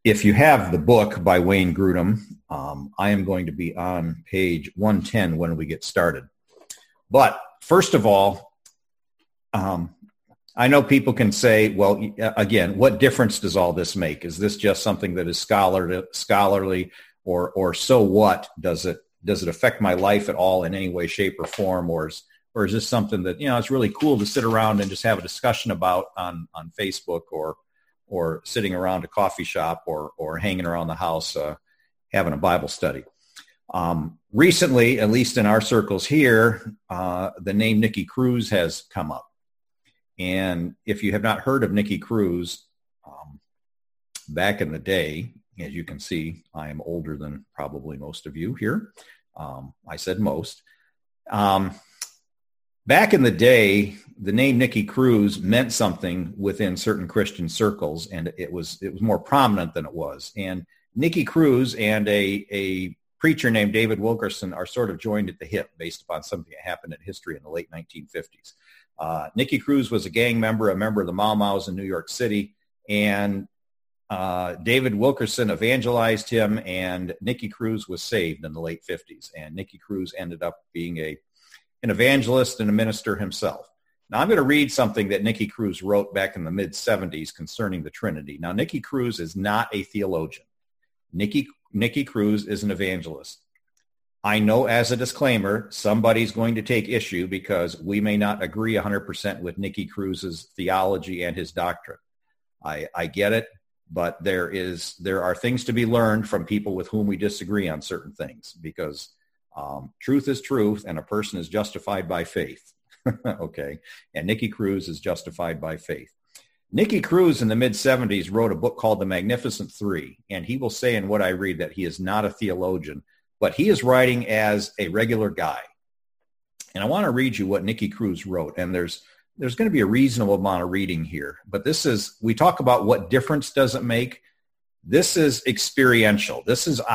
If you have the book by Wayne Grudem, I am going to be on page 110 when we get started. But first of all, I know people can say, well, again, what difference does all this make? Is this just something that is scholarly, or so what? Does it affect my life at all in any way, shape, or form, or is this something that it's really cool to sit around and just have a discussion about on Facebook or sitting around a coffee shop or hanging around the house having a Bible study? Recently, at least in our circles here, the name Nicky Cruz has come up. And if you have not heard of Nicky Cruz, back in the day, as you can see, I am older than probably most of you here. I said most. Back in the day, the name Nicky Cruz meant something within certain Christian circles, and it was more prominent than it was. And Nicky Cruz and a preacher named David Wilkerson are sort of joined at the hip based upon something that happened in history in the late 1950s. Nicky Cruz was a gang member, a member of the Mau Mau's in New York City, and David Wilkerson evangelized him, and Nicky Cruz was saved in the late 50s. And Nicky Cruz ended up being an evangelist and a minister himself. Now, I'm going to read something that Nicky Cruz wrote back in the mid-70s concerning the Trinity. Now, Nicky Cruz is not a theologian. Nicky Cruz is an evangelist. I know, as a disclaimer, somebody's going to take issue because we may not agree 100% with Nicky Cruz's theology and his doctrine. I get it, but there are things to be learned from people with whom we disagree on certain things, because truth is truth, and a person is justified by faith. Okay, and Nicky Cruz is justified by faith. Nicky Cruz in the mid-70s wrote a book called The Magnificent Three, and he will say in what I read that he is not a theologian, but he is writing as a regular guy. And I want to read you what Nicky Cruz wrote, and there's going to be a reasonable amount of reading here, but we talk about what difference does it make. This is experiential. This is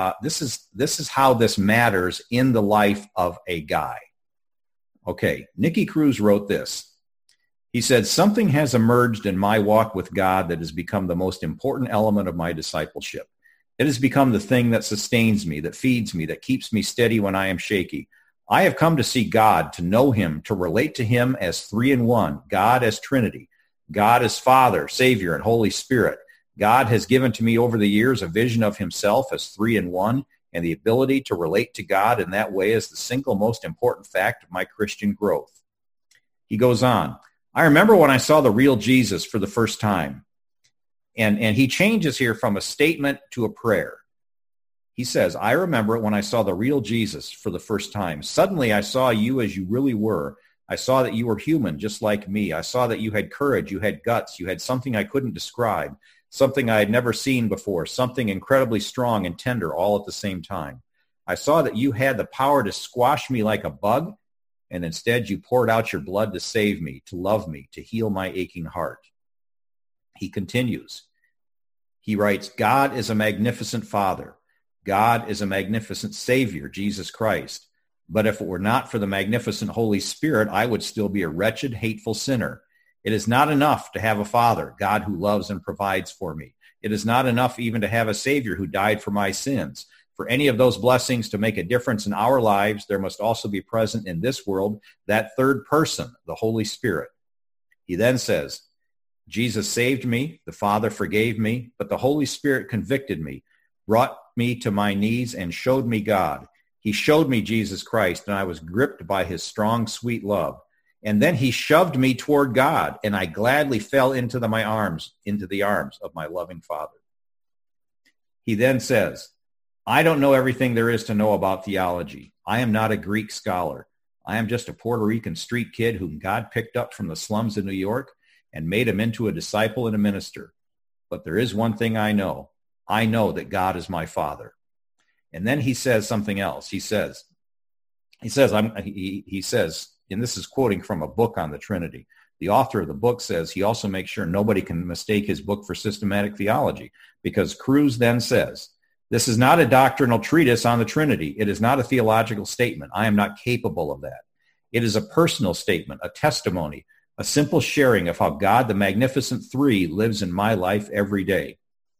how this matters in the life of a guy. Okay, Nicky Cruz wrote this. He said, "Something has emerged in my walk with God that has become the most important element of my discipleship. It has become the thing that sustains me, that feeds me, that keeps me steady when I am shaky. I have come to see God, to know him, to relate to him as three in one, God as Trinity, God as Father, Savior, and Holy Spirit. God has given to me over the years a vision of himself as three in one, and the ability to relate to God in that way is the single most important fact of my Christian growth." He goes on, "I remember when I saw the real Jesus for the first time." And he changes here from a statement to a prayer. He says, "I remember when I saw the real Jesus for the first time. Suddenly I saw you as you really were. I saw that you were human, just like me. I saw that you had courage, you had guts, you had something I couldn't describe, something I had never seen before, something incredibly strong and tender all at the same time. I saw that you had the power to squash me like a bug, and instead you poured out your blood to save me, to love me, to heal my aching heart." He continues. He writes, "God is a magnificent Father. God is a magnificent Savior, Jesus Christ. But if it were not for the magnificent Holy Spirit, I would still be a wretched, hateful sinner. It is not enough to have a Father, God who loves and provides for me. It is not enough even to have a Savior who died for my sins. For any of those blessings to make a difference in our lives, there must also be present in this world that third person, the Holy Spirit." He then says, "Jesus saved me, the Father forgave me, but the Holy Spirit convicted me, brought me to my knees, and showed me God. He showed me Jesus Christ, and I was gripped by his strong, sweet love. And then he shoved me toward God, and I gladly fell into the arms of my loving Father." He then says, "I don't know everything there is to know about theology. I am not a Greek scholar. I am just a Puerto Rican street kid whom God picked up from the slums of New York and made him into a disciple and a minister. But there is one thing I know. I know that God is my Father." And then he says something else. He says, and this is quoting from a book on the Trinity. The author of the book says he also makes sure nobody can mistake his book for systematic theology, because Cruz then says, "This is not a doctrinal treatise on the Trinity. It is not a theological statement. I am not capable of that. It is a personal statement, a testimony, a simple sharing of how God, the Magnificent Three, lives in my life every day.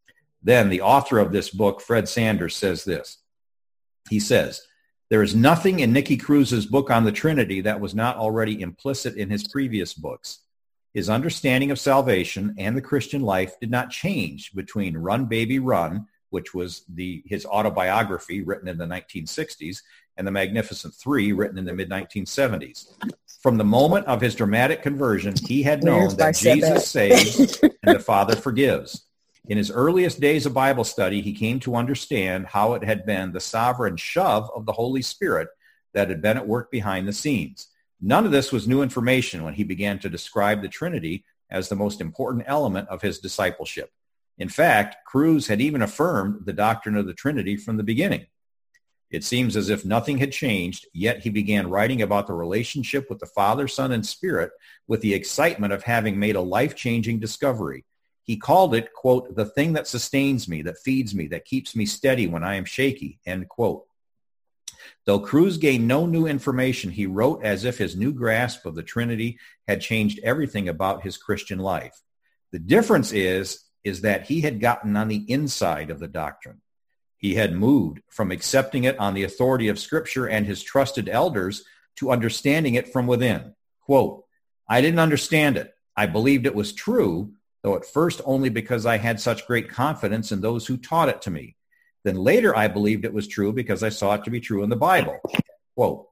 Then the author of this book, Fred Sanders, says this. He says, there is nothing in Nicky Cruz's book on the Trinity that was not already implicit in his previous books. His understanding of salvation and the Christian life did not change between Run, Baby, Run, which was his autobiography written in the 1960s, and The Magnificent Three written in the mid-1970s. From the moment of his dramatic conversion, he had known that Jesus saves and the Father forgives. In his earliest days of Bible study, he came to understand how it had been the sovereign shove of the Holy Spirit that had been at work behind the scenes. None of this was new information when he began to describe the Trinity as the most important element of his discipleship. In fact, Cruz had even affirmed the doctrine of the Trinity from the beginning. It seems as if nothing had changed, yet he began writing about the relationship with the Father, Son, and Spirit with the excitement of having made a life-changing discovery. He called it, quote, the thing that sustains me, that feeds me, that keeps me steady when I am shaky, end quote. Though Cruz gained no new information, he wrote as if his new grasp of the Trinity had changed everything about his Christian life. The difference is that he had gotten on the inside of the doctrine. He had moved from accepting it on the authority of Scripture and his trusted elders to understanding it from within. Quote, I didn't understand it. I believed it was true, though at first only because I had such great confidence in those who taught it to me. Then later I believed it was true because I saw it to be true in the Bible. Quote,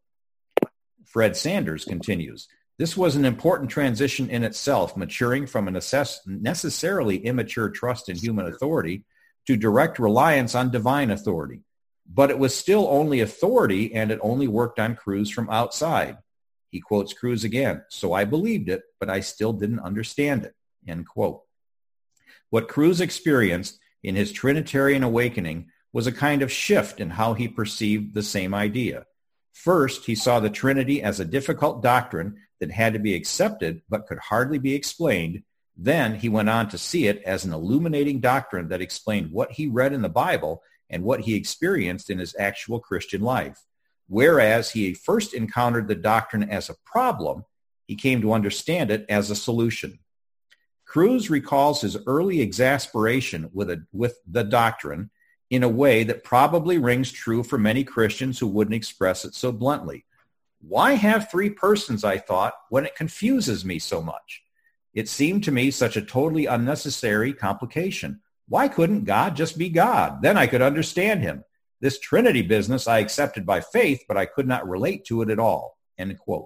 Fred Sanders continues, this was an important transition in itself, maturing from a necessarily immature trust in human authority to direct reliance on divine authority. But it was still only authority, and it only worked on Cruz from outside. He quotes Cruz again, so I believed it, but I still didn't understand it, end quote. What Cruz experienced in his Trinitarian awakening was a kind of shift in how he perceived the same idea. First, he saw the Trinity as a difficult doctrine that had to be accepted but could hardly be explained. Then he went on to see it as an illuminating doctrine that explained what he read in the Bible and what he experienced in his actual Christian life. Whereas he first encountered the doctrine as a problem, he came to understand it as a solution. Cruz recalls his early exasperation with the doctrine in a way that probably rings true for many Christians who wouldn't express it so bluntly. Why have three persons, I thought, when it confuses me so much? It seemed to me such a totally unnecessary complication. Why couldn't God just be God? Then I could understand him. This Trinity business I accepted by faith, but I could not relate to it at all. End quote.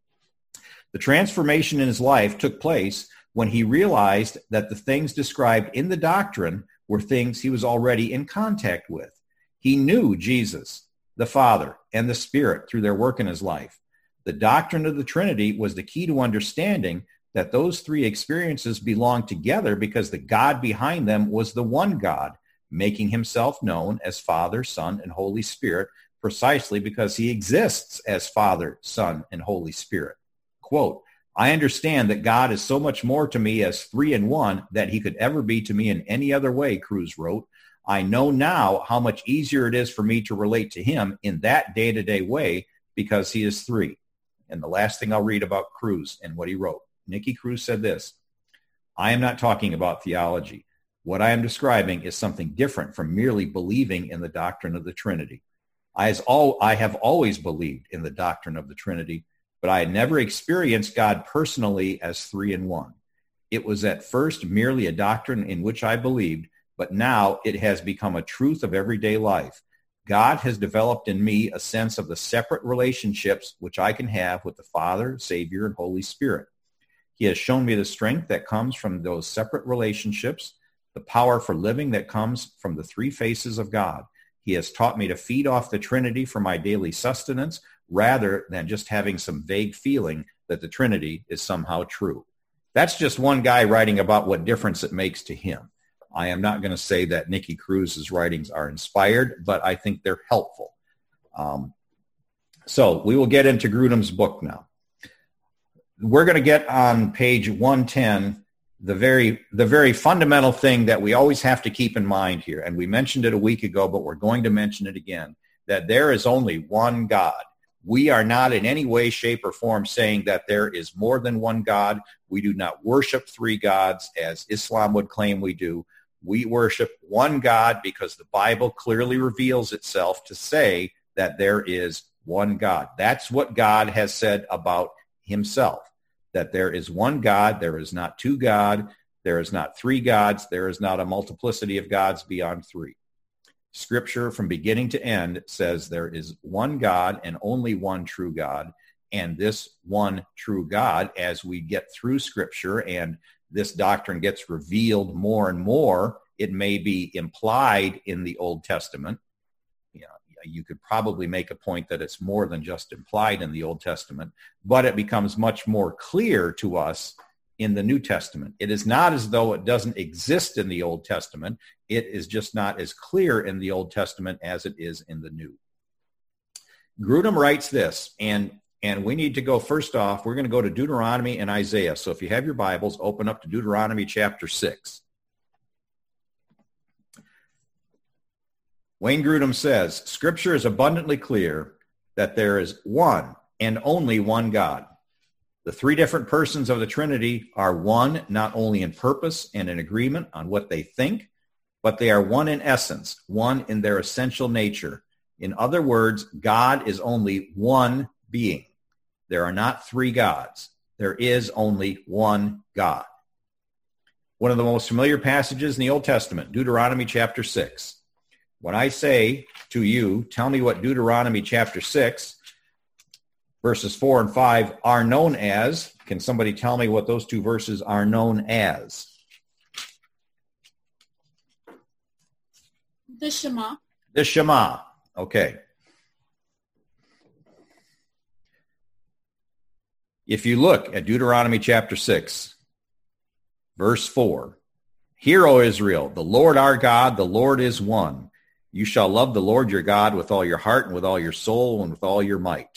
The transformation in his life took place when he realized that the things described in the doctrine were things he was already in contact with. He knew Jesus, the Father, and the Spirit through their work in his life. The doctrine of the Trinity was the key to understanding that those three experiences belonged together because the God behind them was the one God, making himself known as Father, Son, and Holy Spirit, precisely because he exists as Father, Son, and Holy Spirit. Quote, I understand that God is so much more to me as three in one than he could ever be to me in any other way, Cruz wrote. I know now how much easier it is for me to relate to him in that day-to-day way because he is three. And the last thing I'll read about Cruz and what he wrote. Nicky Cruz said this, I am not talking about theology. What I am describing is something different from merely believing in the doctrine of the Trinity. I have always believed in the doctrine of the Trinity, but I had never experienced God personally as three in one. It was at first merely a doctrine in which I believed, but now it has become a truth of everyday life. God has developed in me a sense of the separate relationships which I can have with the Father, Savior, and Holy Spirit. He has shown me the strength that comes from those separate relationships, the power for living that comes from the three faces of God. He has taught me to feed off the Trinity for my daily sustenance rather than just having some vague feeling that the Trinity is somehow true. That's just one guy writing about what difference it makes to him. I am not going to say that Nicky Cruz's writings are inspired, but I think they're helpful. So we will get into Grudem's book now. We're going to get on page 110 the very fundamental thing that we always have to keep in mind here, and we mentioned it a week ago, but we're going to mention it again, that there is only one God. We are not in any way, shape, or form saying that there is more than one God. We do not worship three gods as Islam would claim we do. We worship one God because the Bible clearly reveals itself to say that there is one God. That's what God has said about himself, that there is one God, there is not two God, there is not three gods, there is not a multiplicity of gods beyond three. Scripture from beginning to end says there is one God and only one true God. And this one true God, as we get through Scripture and this doctrine gets revealed more and more, it may be implied in the Old Testament. You could probably make a point that it's more than just implied in the Old Testament, but it becomes much more clear to us in the New Testament. It is not as though it doesn't exist in the Old Testament. It is just not as clear in the Old Testament as it is in the New. Grudem writes this, and we need to go, first off, we're going to go to Deuteronomy and Isaiah. So if you have your Bibles, open up to Deuteronomy chapter 6. Wayne Grudem says, Scripture is abundantly clear that there is one and only one God. The three different persons of the Trinity are one, not only in purpose and in agreement on what they think, but they are one in essence, one in their essential nature. In other words, God is only one being. There are not three gods. There is only one God. One of the most familiar passages in the Old Testament, Deuteronomy chapter 6. When I say to you, tell me what Deuteronomy chapter 6, verses 4 and 5 are known as, can somebody tell me what those two verses are known as? The Shema. The Shema. Okay. If you look at Deuteronomy chapter 6, verse 4, Hear, O Israel, the Lord our God, the Lord is one. You shall love the Lord your God with all your heart and with all your soul and with all your might.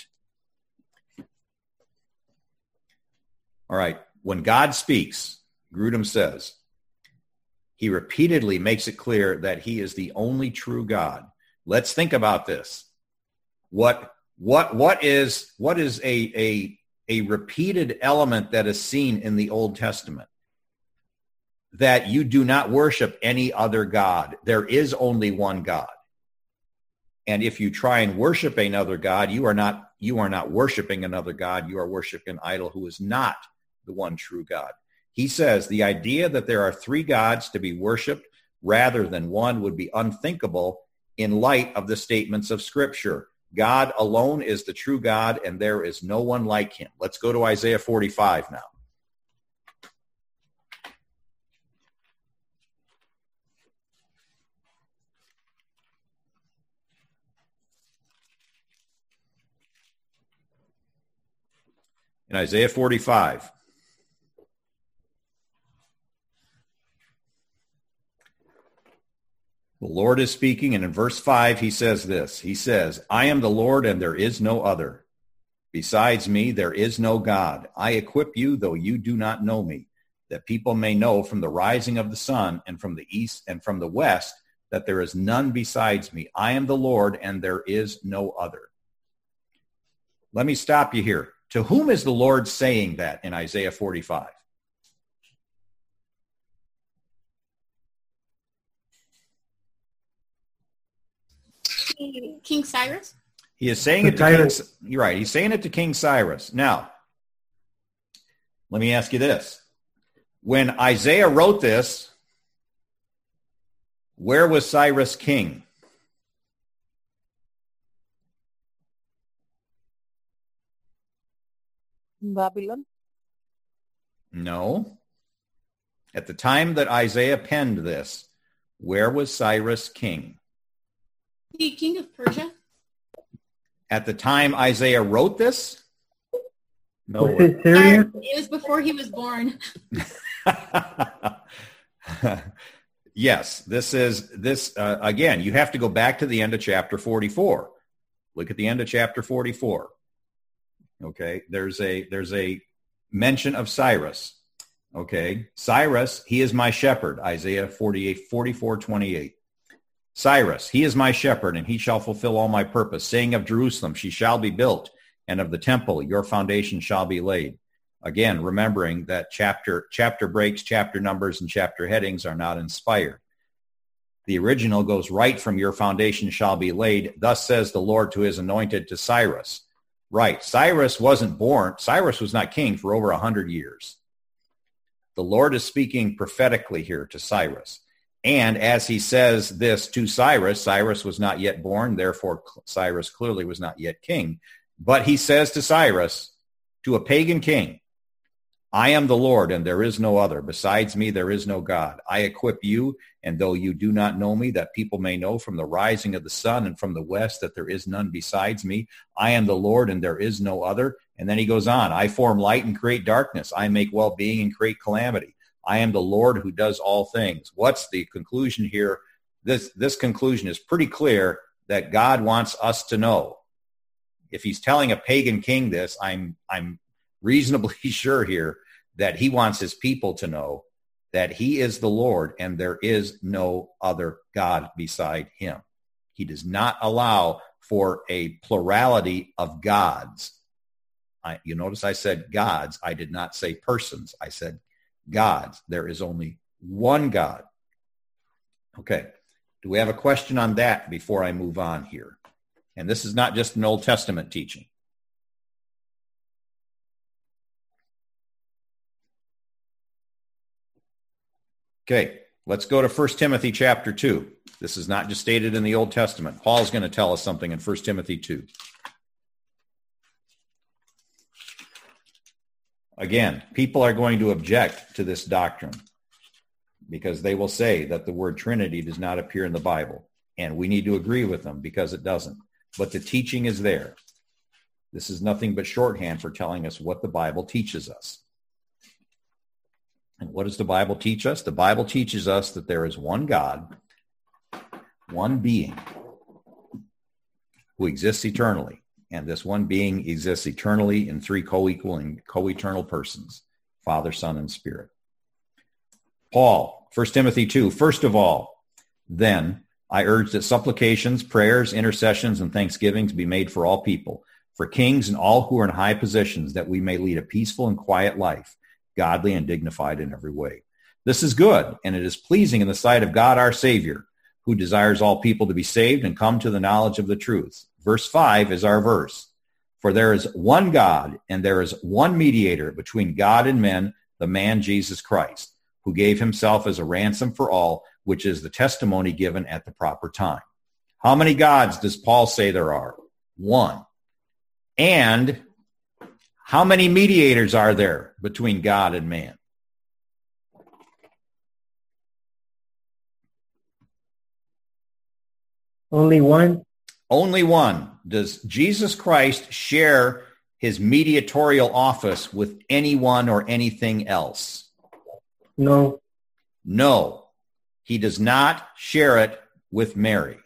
All right. When God speaks, Grudem says, he repeatedly makes it clear that he is the only true God. Let's think about this. What is a repeated element that is seen in the Old Testament? That you do not worship any other God. There is only one God. And if you try and worship another God, you are not worshiping another God. You are worshiping an idol who is not the one true God. He says the idea that there are three gods to be worshiped rather than one would be unthinkable in light of the statements of Scripture. God alone is the true God, and there is no one like him. Let's go to Isaiah 45 now. In Isaiah 45, the Lord is speaking, and in verse 5, he says this. He says, I am the Lord, and there is no other. Besides me, there is no God. I equip you, though you do not know me, that people may know from the rising of the sun and from the east and from the west that there is none besides me. I am the Lord, and there is no other. Let me stop you here. To whom is the Lord saying that in Isaiah 45? King Cyrus? He is saying it to King, you're right. He's saying it to King Cyrus. Now, let me ask you this. When Isaiah wrote this, where was Cyrus king? Babylon? No. At the time that Isaiah penned this, where was Cyrus king? The king of Persia? At the time Isaiah wrote this? No. Was it Syria? It was before he was born. Yes, again, you have to go back to the end of chapter 44. Look at the end of chapter 44. Okay, there's a mention of Cyrus. Okay, Cyrus, he is my shepherd, Isaiah 44:28. Cyrus, he is my shepherd, and he shall fulfill all my purpose, saying of Jerusalem, she shall be built, and of the temple, your foundation shall be laid. Again, remembering that chapter breaks, chapter numbers, and chapter headings are not inspired. The original goes, right from your foundation shall be laid. Thus says the Lord to his anointed, to Cyrus. Right. Cyrus wasn't born. Cyrus was not king for over 100 years. The Lord is speaking prophetically here to Cyrus. And as he says this to Cyrus, Cyrus was not yet born. Therefore, Cyrus clearly was not yet king. But he says to Cyrus, to a pagan king, I am the Lord, and there is no other. Besides me, there is no God. I equip you, and though you do not know me, that people may know from the rising of the sun and from the west that there is none besides me. I am the Lord, and there is no other. And then he goes on, I form light and create darkness. I make well-being and create calamity. I am the Lord who does all things. What's the conclusion here? This conclusion is pretty clear that God wants us to know. If he's telling a pagan king this, I'm reasonably sure here that he wants his people to know that he is the Lord and there is no other God beside him. He does not allow for a plurality of gods. You notice I said gods. I did not say persons. I said gods. There is only one God. Okay. Do we have a question on that before I move on here? And this is not just an Old Testament teaching. Okay, let's go to 1 Timothy chapter 2. This is not just stated in the Old Testament. Paul's going to tell us something in 1 Timothy 2. Again, people are going to object to this doctrine because they will say that the word Trinity does not appear in the Bible. And we need to agree with them because it doesn't. But the teaching is there. This is nothing but shorthand for telling us what the Bible teaches us. And what does the Bible teach us? The Bible teaches us that there is one God, one being who exists eternally. And this one being exists eternally in three co-equal and co-eternal persons, Father, Son, and Spirit. Paul, 1 Timothy 2, first of all, then I urge that supplications, prayers, intercessions, and thanksgivings be made for all people, for kings and all who are in high positions, that we may lead a peaceful and quiet life, godly and dignified in every way. This is good, and it is pleasing in the sight of God our Savior, who desires all people to be saved and come to the knowledge of the truth. Verse 5 is our verse. For there is one God, and there is one mediator between God and men, the man Jesus Christ, who gave himself as a ransom for all, which is the testimony given at the proper time. How many gods does Paul say there are? One. And how many mediators are there between God and man? Only one. Only one. Does Jesus Christ share his mediatorial office with anyone or anything else? No. No. He does not share it with Mary.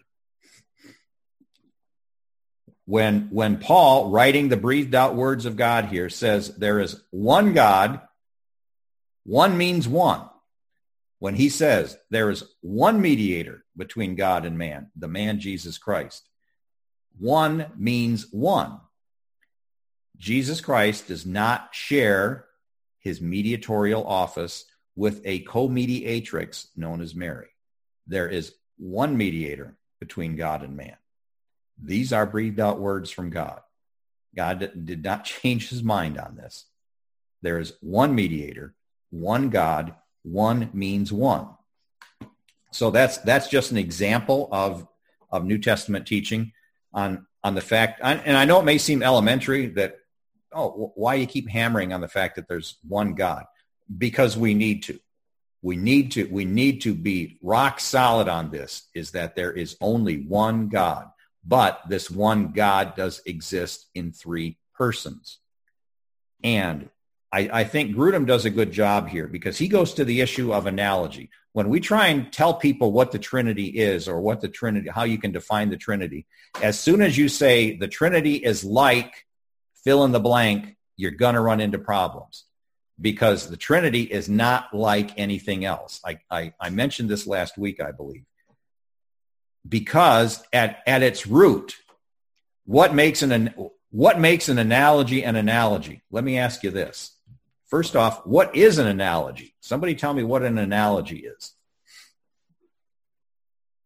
When Paul, writing the breathed out words of God here, says there is one God, one means one. When he says there is one mediator between God and man, the man Jesus Christ, one means one. Jesus Christ does not share his mediatorial office with a co-mediatrix known as Mary. There is one mediator between God and man. These are breathed out words from God. God did not change his mind on this. There is one mediator, one God, one means one. So that's just an example of New Testament teaching on the fact, and I know it may seem elementary that, why you keep hammering on the fact that there's one God? Because we need to. We need to be rock solid on this, is that there is only one God. But this one God does exist in three persons. And I think Grudem does a good job here because he goes to the issue of analogy. When we try and tell people what the Trinity is or what the Trinity, how you can define the Trinity, as soon as you say the Trinity is like fill in the blank, you're going to run into problems because the Trinity is not like anything else. I mentioned this last week, I believe. Because at its root, what makes an analogy an analogy? Let me ask you this. First off, what is an analogy? Somebody tell me what an analogy is.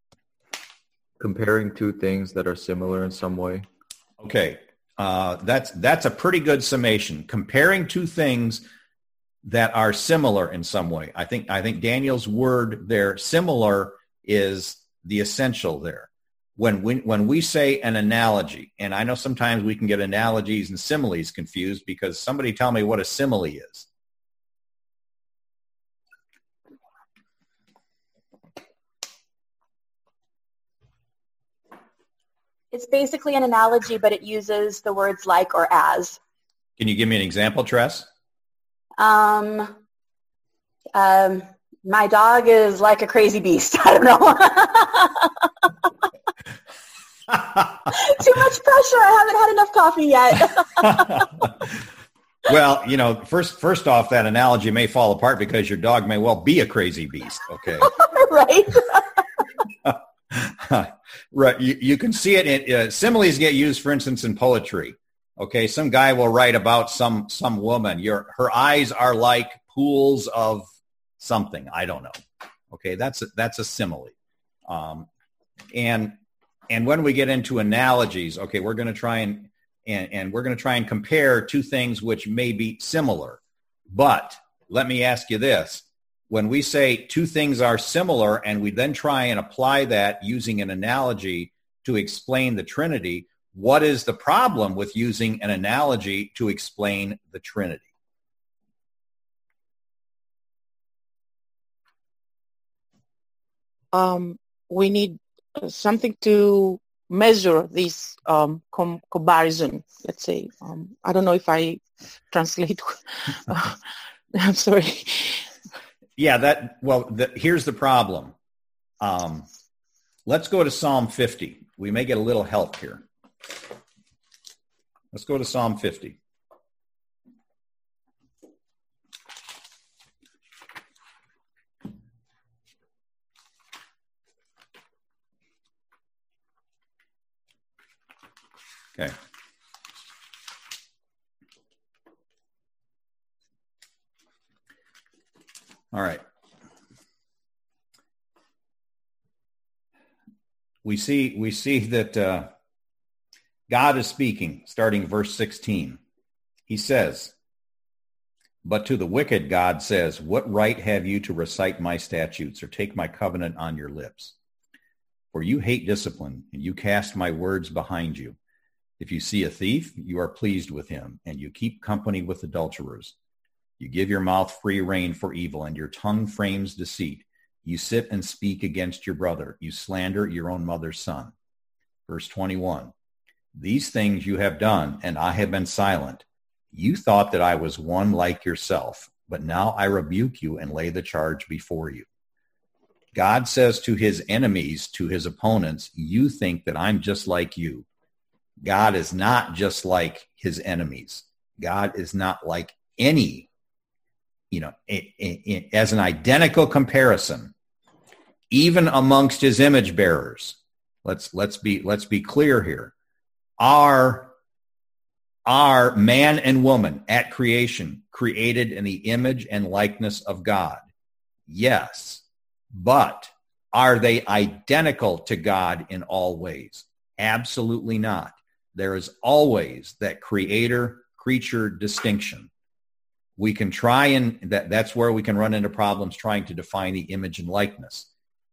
Comparing two things that are similar in some way. Okay. That's a pretty good summation. Comparing two things that are similar in some way. I think Daniel's word there, similar, is the essential there. When we say an analogy, and I know sometimes we can get analogies and similes confused, because somebody tell me what a simile is. It's basically an analogy, but it uses the words like or as. Can you give me an example, Tress? My dog is like a crazy beast. I don't know. Too much pressure. I haven't had enough coffee yet. Well, first off, that analogy may fall apart because your dog may well be a crazy beast. Okay. Right. Right. You can see it in similes get used, for instance, in poetry. Okay. Some guy will write about some woman. Her eyes are like pools of something. I don't know. Okay. That's a simile. And when we get into analogies, okay, we're going to try and we're going to try and compare two things which may be similar. But let me ask you this. When we say two things are similar and we then try and apply that using an analogy to explain the Trinity, what is the problem with using an analogy to explain the Trinity? We need something to measure this comparison, let's say. I don't know if I translate. I'm sorry. Yeah, here's the problem. Let's go to Psalm 50. We may get a little help here. Let's go to Psalm 50. Okay. All right. We see that God is speaking, starting verse 16. He says, "But to the wicked God says, what right have you to recite my statutes or take my covenant on your lips? For you hate discipline, and you cast my words behind you. If you see a thief, you are pleased with him, and you keep company with adulterers. You give your mouth free rein for evil, and your tongue frames deceit. You sit and speak against your brother. You slander your own mother's son." Verse 21, "These things you have done, and I have been silent. You thought that I was one like yourself, but now I rebuke you and lay the charge before you." God says to his enemies, to his opponents, you think that I'm just like you. God is not just like his enemies. God is not like any, as an identical comparison, even amongst his image bearers. Let's be clear here. Are man and woman at creation created in the image and likeness of God? Yes. But are they identical to God in all ways? Absolutely not. There is always that creator-creature distinction. We can try and that's where we can run into problems trying to define the image and likeness.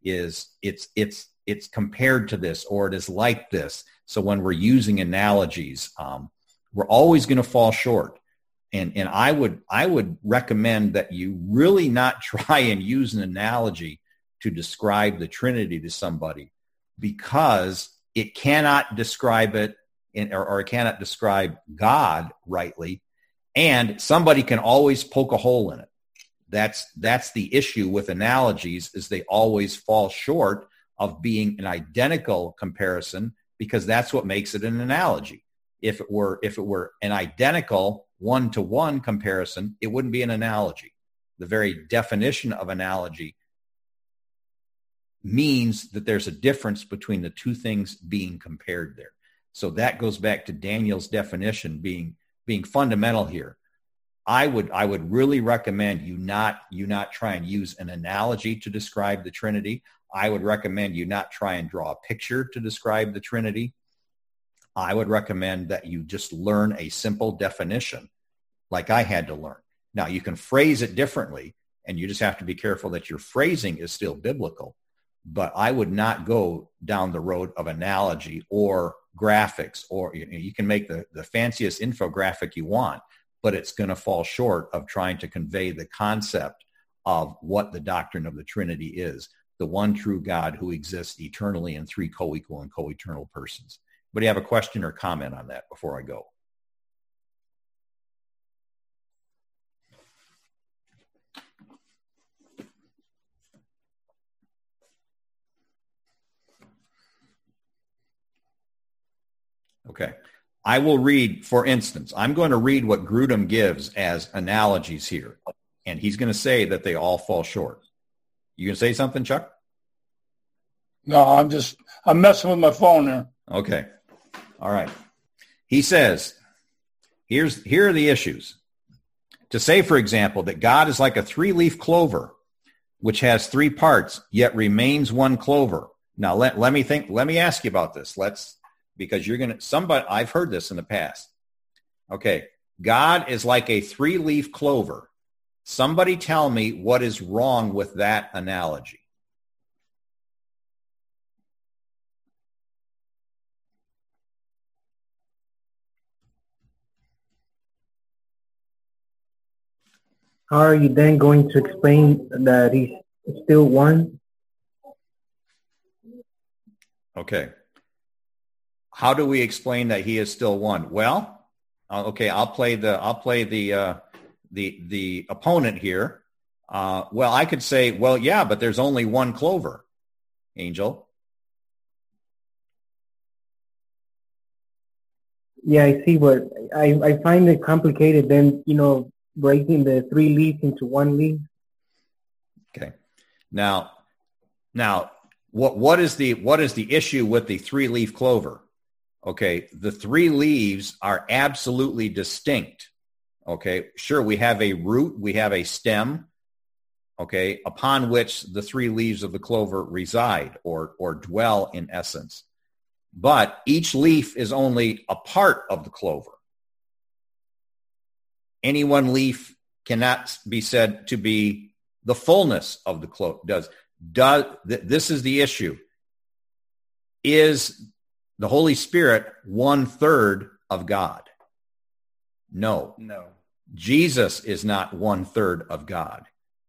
It's compared to this, or it is like this. So when we're using analogies, we're always going to fall short. And I would recommend that you really not try and use an analogy to describe the Trinity to somebody, because it cannot describe it or it cannot describe God rightly, and somebody can always poke a hole in it. That's the issue with analogies, is they always fall short of being an identical comparison, because that's what makes it an analogy. If it were an identical one-to-one comparison, it wouldn't be an analogy. The very definition of analogy means that there's a difference between the two things being compared there. So that goes back to Daniel's definition being fundamental here. I would really recommend you not try and use an analogy to describe the Trinity. I would recommend you not try and draw a picture to describe the Trinity. I would recommend that you just learn a simple definition like I had to learn. Now, you can phrase it differently, and you just have to be careful that your phrasing is still biblical. But I would not go down the road of analogy or graphics, or you can make the fanciest infographic you want, but it's going to fall short of trying to convey the concept of what the doctrine of the Trinity is, the one true God who exists eternally in three co-equal and co-eternal persons. But do you have a question or comment on that before I go? Okay. I will read, for instance, I'm going to read what Grudem gives as analogies here. And he's going to say that they all fall short. You going to say something, Chuck? No, I'm messing with my phone there. Okay. All right. He says, here are the issues. To say, for example, that God is like a three-leaf clover, which has three parts, yet remains one clover. Now, let me ask you about this. Because I've heard this in the past. Okay. God is like a three-leaf clover. Somebody tell me what is wrong with that analogy. How are you then going to explain that he's still one? Okay. How do we explain that he is still one? Well, okay, I'll play the opponent here. Well, I could say, well, yeah, but there's only one clover, Angel. Yeah, I see, but I find it complicated then, breaking the three leaves into one leaf. Okay. Now, what is the issue with the three-leaf clover? Okay, the three leaves are absolutely distinct. Okay, sure, we have a root, we have a stem, okay, upon which the three leaves of the clover reside or dwell in essence. But each leaf is only a part of the clover. Any one leaf cannot be said to be the fullness of the clover. This is the issue. Is the Holy Spirit 1/3 of God? No. Jesus is not 1/3 of God.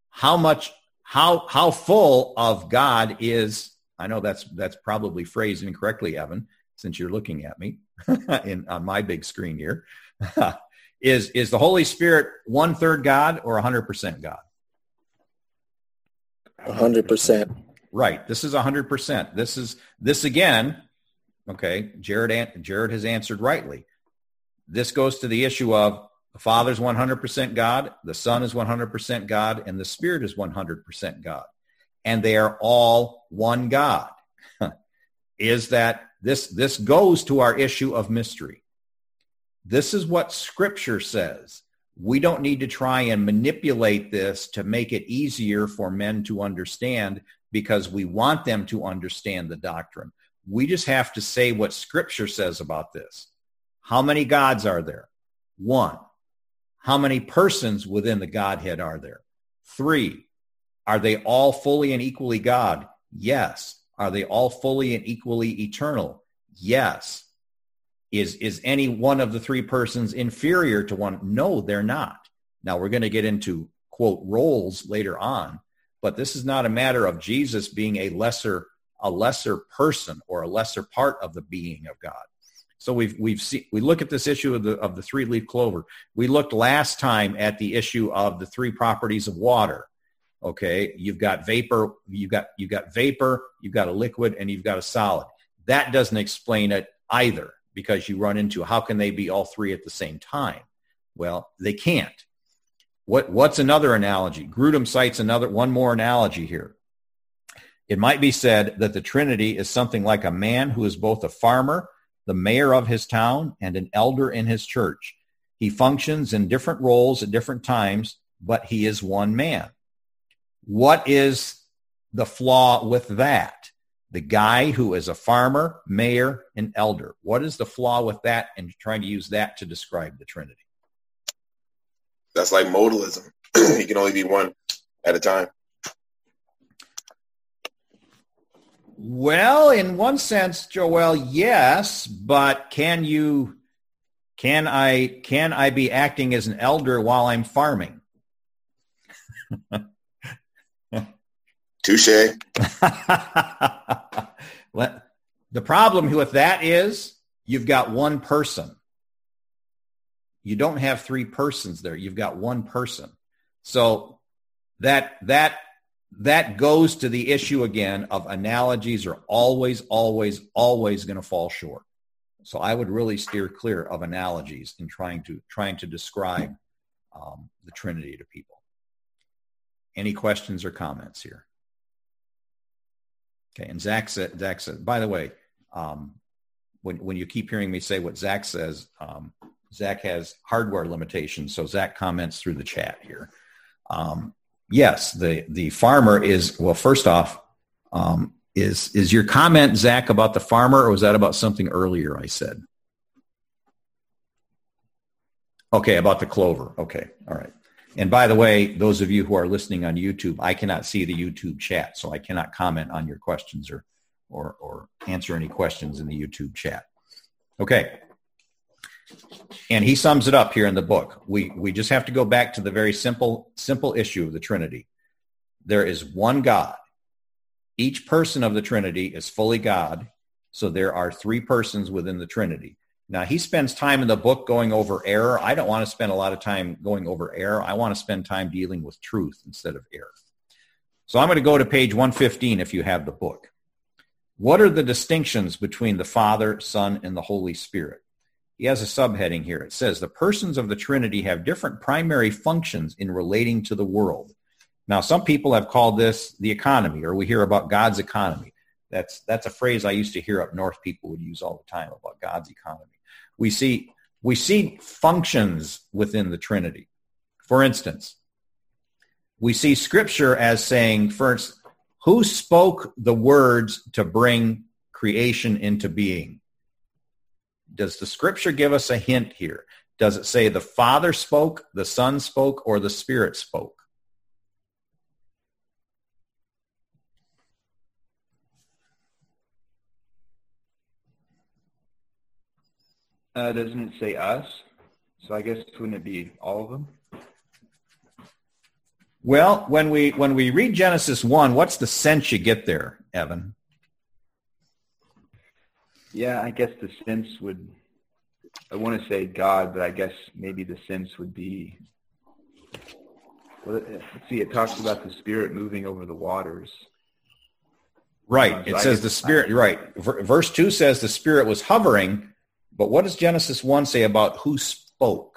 How full of God is, I know that's probably phrased incorrectly, Evan, since you're looking at me on my big screen here. Is the Holy Spirit 1/3 God or 100% God? 100%. Right. This is 100%. This again. Okay, Jared has answered rightly. This goes to the issue of the Father's 100% God, the Son is 100% God, and the Spirit is 100% God. And they are all one God. Is that this goes to our issue of mystery. This is what Scripture says. We don't need to try and manipulate this to make it easier for men to understand because we want them to understand the doctrine. We just have to say what Scripture says about this. How many gods are there? 1. How many persons within the Godhead are there? 3. Are they all fully and equally God? Yes. Are they all fully and equally eternal? Yes. Is any one of the three persons inferior to one? No, they're not. Now, we're going to get into, quote, roles later on, but this is not a matter of Jesus being a lesser person or a lesser part of the being of God. So we look at this issue of the three-leaf clover. We looked last time at the issue of the three properties of water. Okay, you've got vapor, you've got a liquid, and you've got a solid. That doesn't explain it either, because you run into how can they be all three at the same time? Well, they can't. What's another analogy? Grudem cites one more analogy here. It might be said that the Trinity is something like a man who is both a farmer, the mayor of his town, and an elder in his church. He functions in different roles at different times, but he is one man. What is the flaw with that? The guy who is a farmer, mayor, and elder. What is the flaw with that and trying to use that to describe the Trinity? That's like modalism. He can only be one at a time. Well, in one sense, Joel, yes, but can I be acting as an elder while I'm farming? Touche. The problem with that is you've got one person. You don't have three persons there. You've got one person. So that goes to the issue again of analogies are always going to fall short. So I would really steer clear of analogies in trying to describe the Trinity to people. Any questions or comments here? Okay, and Zach said, by the way, when you keep hearing me say what Zach says, Zach has hardware limitations, so Zach comments through the chat here. Yes, the farmer is, well, first off, is your comment, Zach, about the farmer, or was that about something earlier I said? Okay, about the clover. Okay, all right. And by the way, those of you who are listening on YouTube, I cannot see the YouTube chat, so I cannot comment on your questions or answer any questions in the YouTube chat. Okay. And he sums it up here in the book. We just have to go back to the very simple issue of the Trinity. There is one God. Each person of the Trinity is fully God, so there are three persons within the Trinity. Now, he spends time in the book going over error. I don't want to spend a lot of time going over error. I want to spend time dealing with truth instead of error. So I'm going to go to page 115 if you have the book. What are the distinctions between the Father, Son, and the Holy Spirit? He has a subheading here. It says, the persons of the Trinity have different primary functions in relating to the world. Now, some people have called this the economy, or we hear about God's economy. That's a phrase I used to hear up north people would use all the time about God's economy. We see functions within the Trinity. For instance, we see Scripture as saying, first, who spoke the words to bring creation into being? Does the Scripture give us a hint here? Does it say the Father spoke, the Son spoke, or the Spirit spoke? Doesn't it say us? So I guess wouldn't it be all of them? Well, when we read Genesis 1, what's the sense you get there, Evan? Yeah, I guess the sense would, I want to say God, but I guess maybe the sense would be, well, let's see, it talks about the Spirit moving over the waters. Right. It says the Spirit, right. Verse 2 says the Spirit was hovering, but what does Genesis 1 say about who spoke?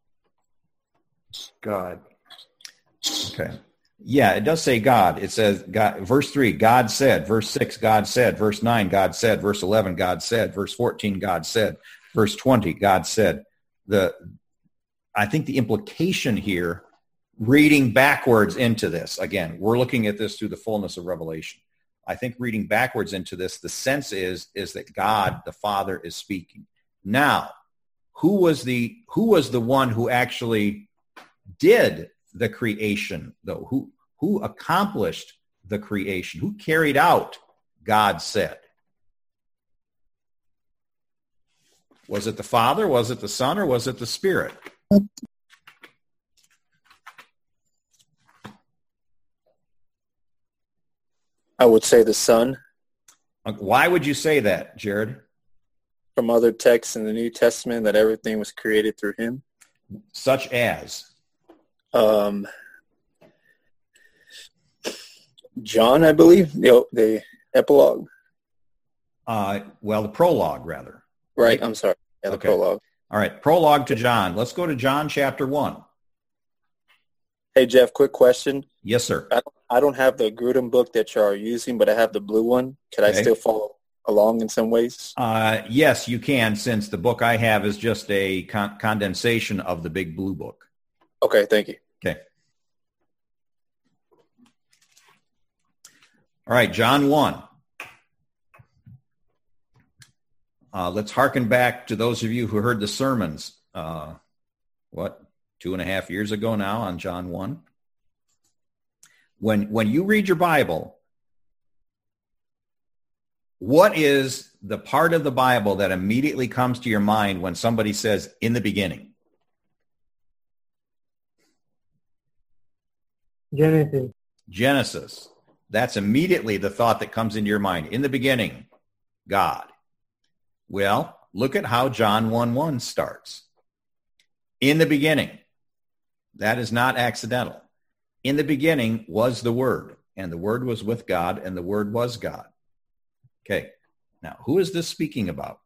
God. Okay. Yeah, it does say God. It says God. Verse 3, God said. Verse 6, God said. Verse 9, God said. Verse 11, God said. Verse 14, God said. Verse 20, God said. I think the implication here, reading backwards into this, again, we're looking at this through the fullness of Revelation. I think reading backwards into this, the sense is that God, the Father, is speaking. Now, who was the one who actually did the creation, though? Who accomplished the creation? Who carried out God said? Was it the Father? Was it the Son? Or was it the Spirit? I would say the Son. Why would you say that, Jared? From other texts in the New Testament that everything was created through him. Such as? John, I believe, the epilogue. Well, the prologue, rather. Right, I'm sorry. Yeah, the Okay. prologue. All right, prologue to John. Let's go to John chapter 1. Hey, Jeff, quick question. Yes, sir. I don't have the Grudem book that you are using, but I have the blue one. Could I Okay. still follow along in some ways? Yes, you can, since the book I have is just a condensation of the Big Blue Book. Okay, thank you. Okay. All right, John 1. Let's hearken back to those of you who heard the sermons, 2.5 years ago now on John 1. When you read your Bible, what is the part of the Bible that immediately comes to your mind when somebody says, in the beginning? Genesis. Genesis. That's immediately the thought that comes into your mind. In the beginning, God. Well, look at how John 1:1 starts. In the beginning. That is not accidental. In the beginning was the Word, and the Word was with God, and the Word was God. Okay. Now, who is this speaking about?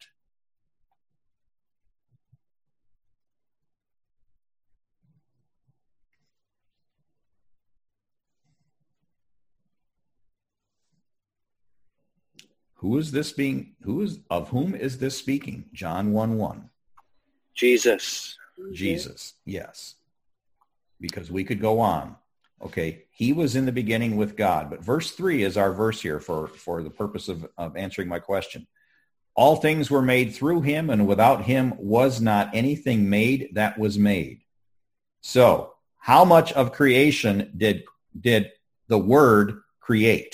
Of whom is this speaking? John 1:1. Jesus. Jesus, yes. Because we could go on. Okay, he was in the beginning with God. But verse 3 is our verse here for the purpose of answering my question. All things were made through him, and without him was not anything made that was made. So, how much of creation did the Word create?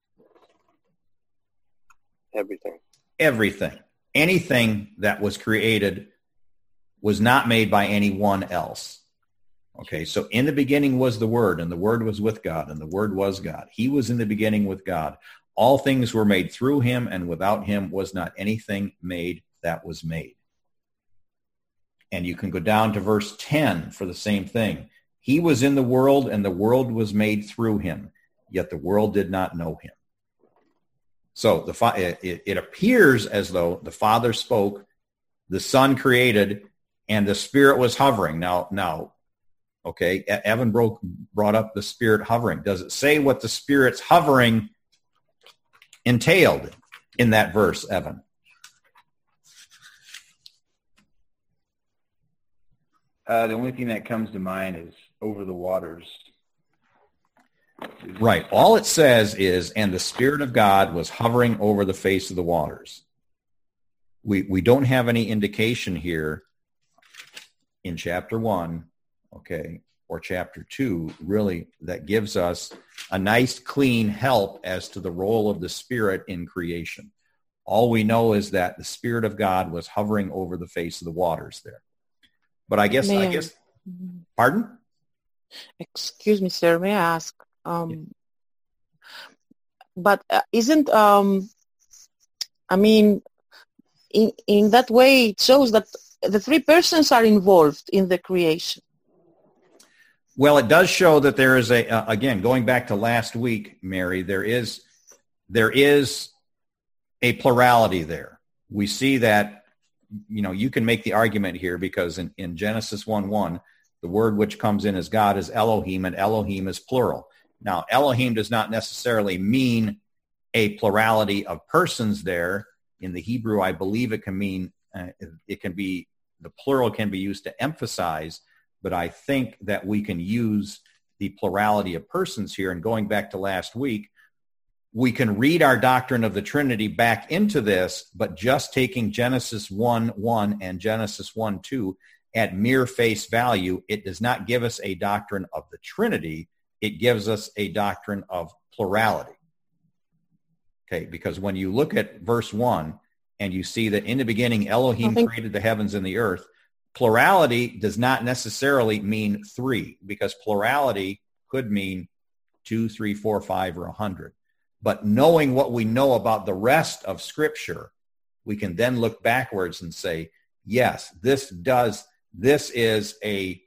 Everything. Everything. Anything that was created was not made by anyone else. Okay, so in the beginning was the Word, and the Word was with God, and the Word was God. He was in the beginning with God. All things were made through him, and without him was not anything made that was made. And you can go down to verse 10 for the same thing. He was in the world, and the world was made through him, yet the world did not know him. So it appears as though the Father spoke, the Son created, and the Spirit was hovering. Now, okay, Evan brought up the Spirit hovering. Does it say what the Spirit's hovering entailed in that verse, Evan? The only thing that comes to mind is over the waters. Right. All it says is, and the Spirit of God was hovering over the face of the waters. We don't have any indication here in chapter 1, okay, or chapter 2, really, that gives us a nice, clean help as to the role of the Spirit in creation. All we know is that the Spirit of God was hovering over the face of the waters there. But I guess, pardon? Excuse me, sir, may I ask? But isn't, in that way, it shows that the three persons are involved in the creation. Well, it does show that there is again, going back to last week, Mary, there is a plurality there. We see that, you can make the argument here because in Genesis 1:1, the word which comes in as God is Elohim, and Elohim is plural. Now, Elohim does not necessarily mean a plurality of persons there. In the Hebrew, I believe it can mean, the plural can be used to emphasize, but I think that we can use the plurality of persons here. And going back to last week, we can read our doctrine of the Trinity back into this, but just taking Genesis 1:1 and Genesis 1:2 at mere face value, it does not give us a doctrine of the Trinity. It gives us a doctrine of plurality. Okay, because when you look at verse 1 and you see that in the beginning Elohim created the heavens and the earth, plurality does not necessarily mean three, because plurality could mean 2, 3, 4, 5, or 100. But knowing what we know about the rest of Scripture, we can then look backwards and say, yes, this is a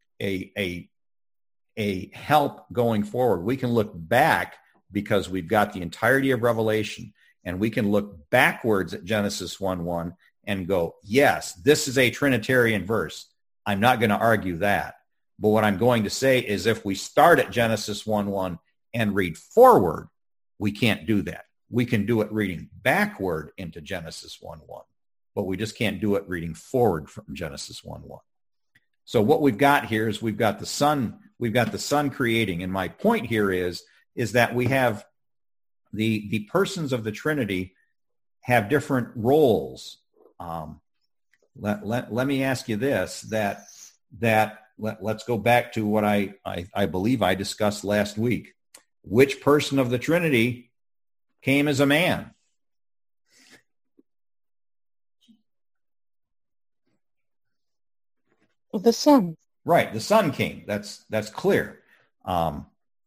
help going forward. We can look back because we've got the entirety of Revelation, and we can look backwards at Genesis 1:1 and go, yes, this is a Trinitarian verse. I'm not going to argue that. But what I'm going to say is if we start at Genesis 1:1 and read forward, we can't do that. We can do it reading backward into Genesis 1:1, but we just can't do it reading forward from Genesis 1:1. So what we've got here is we've got the Son creating. And my point here is that we have the persons of the Trinity have different roles. Let me ask you this, let's go back to what I believe I discussed last week. Which person of the Trinity came as a man? The Son. Right, the Son came. That's clear. And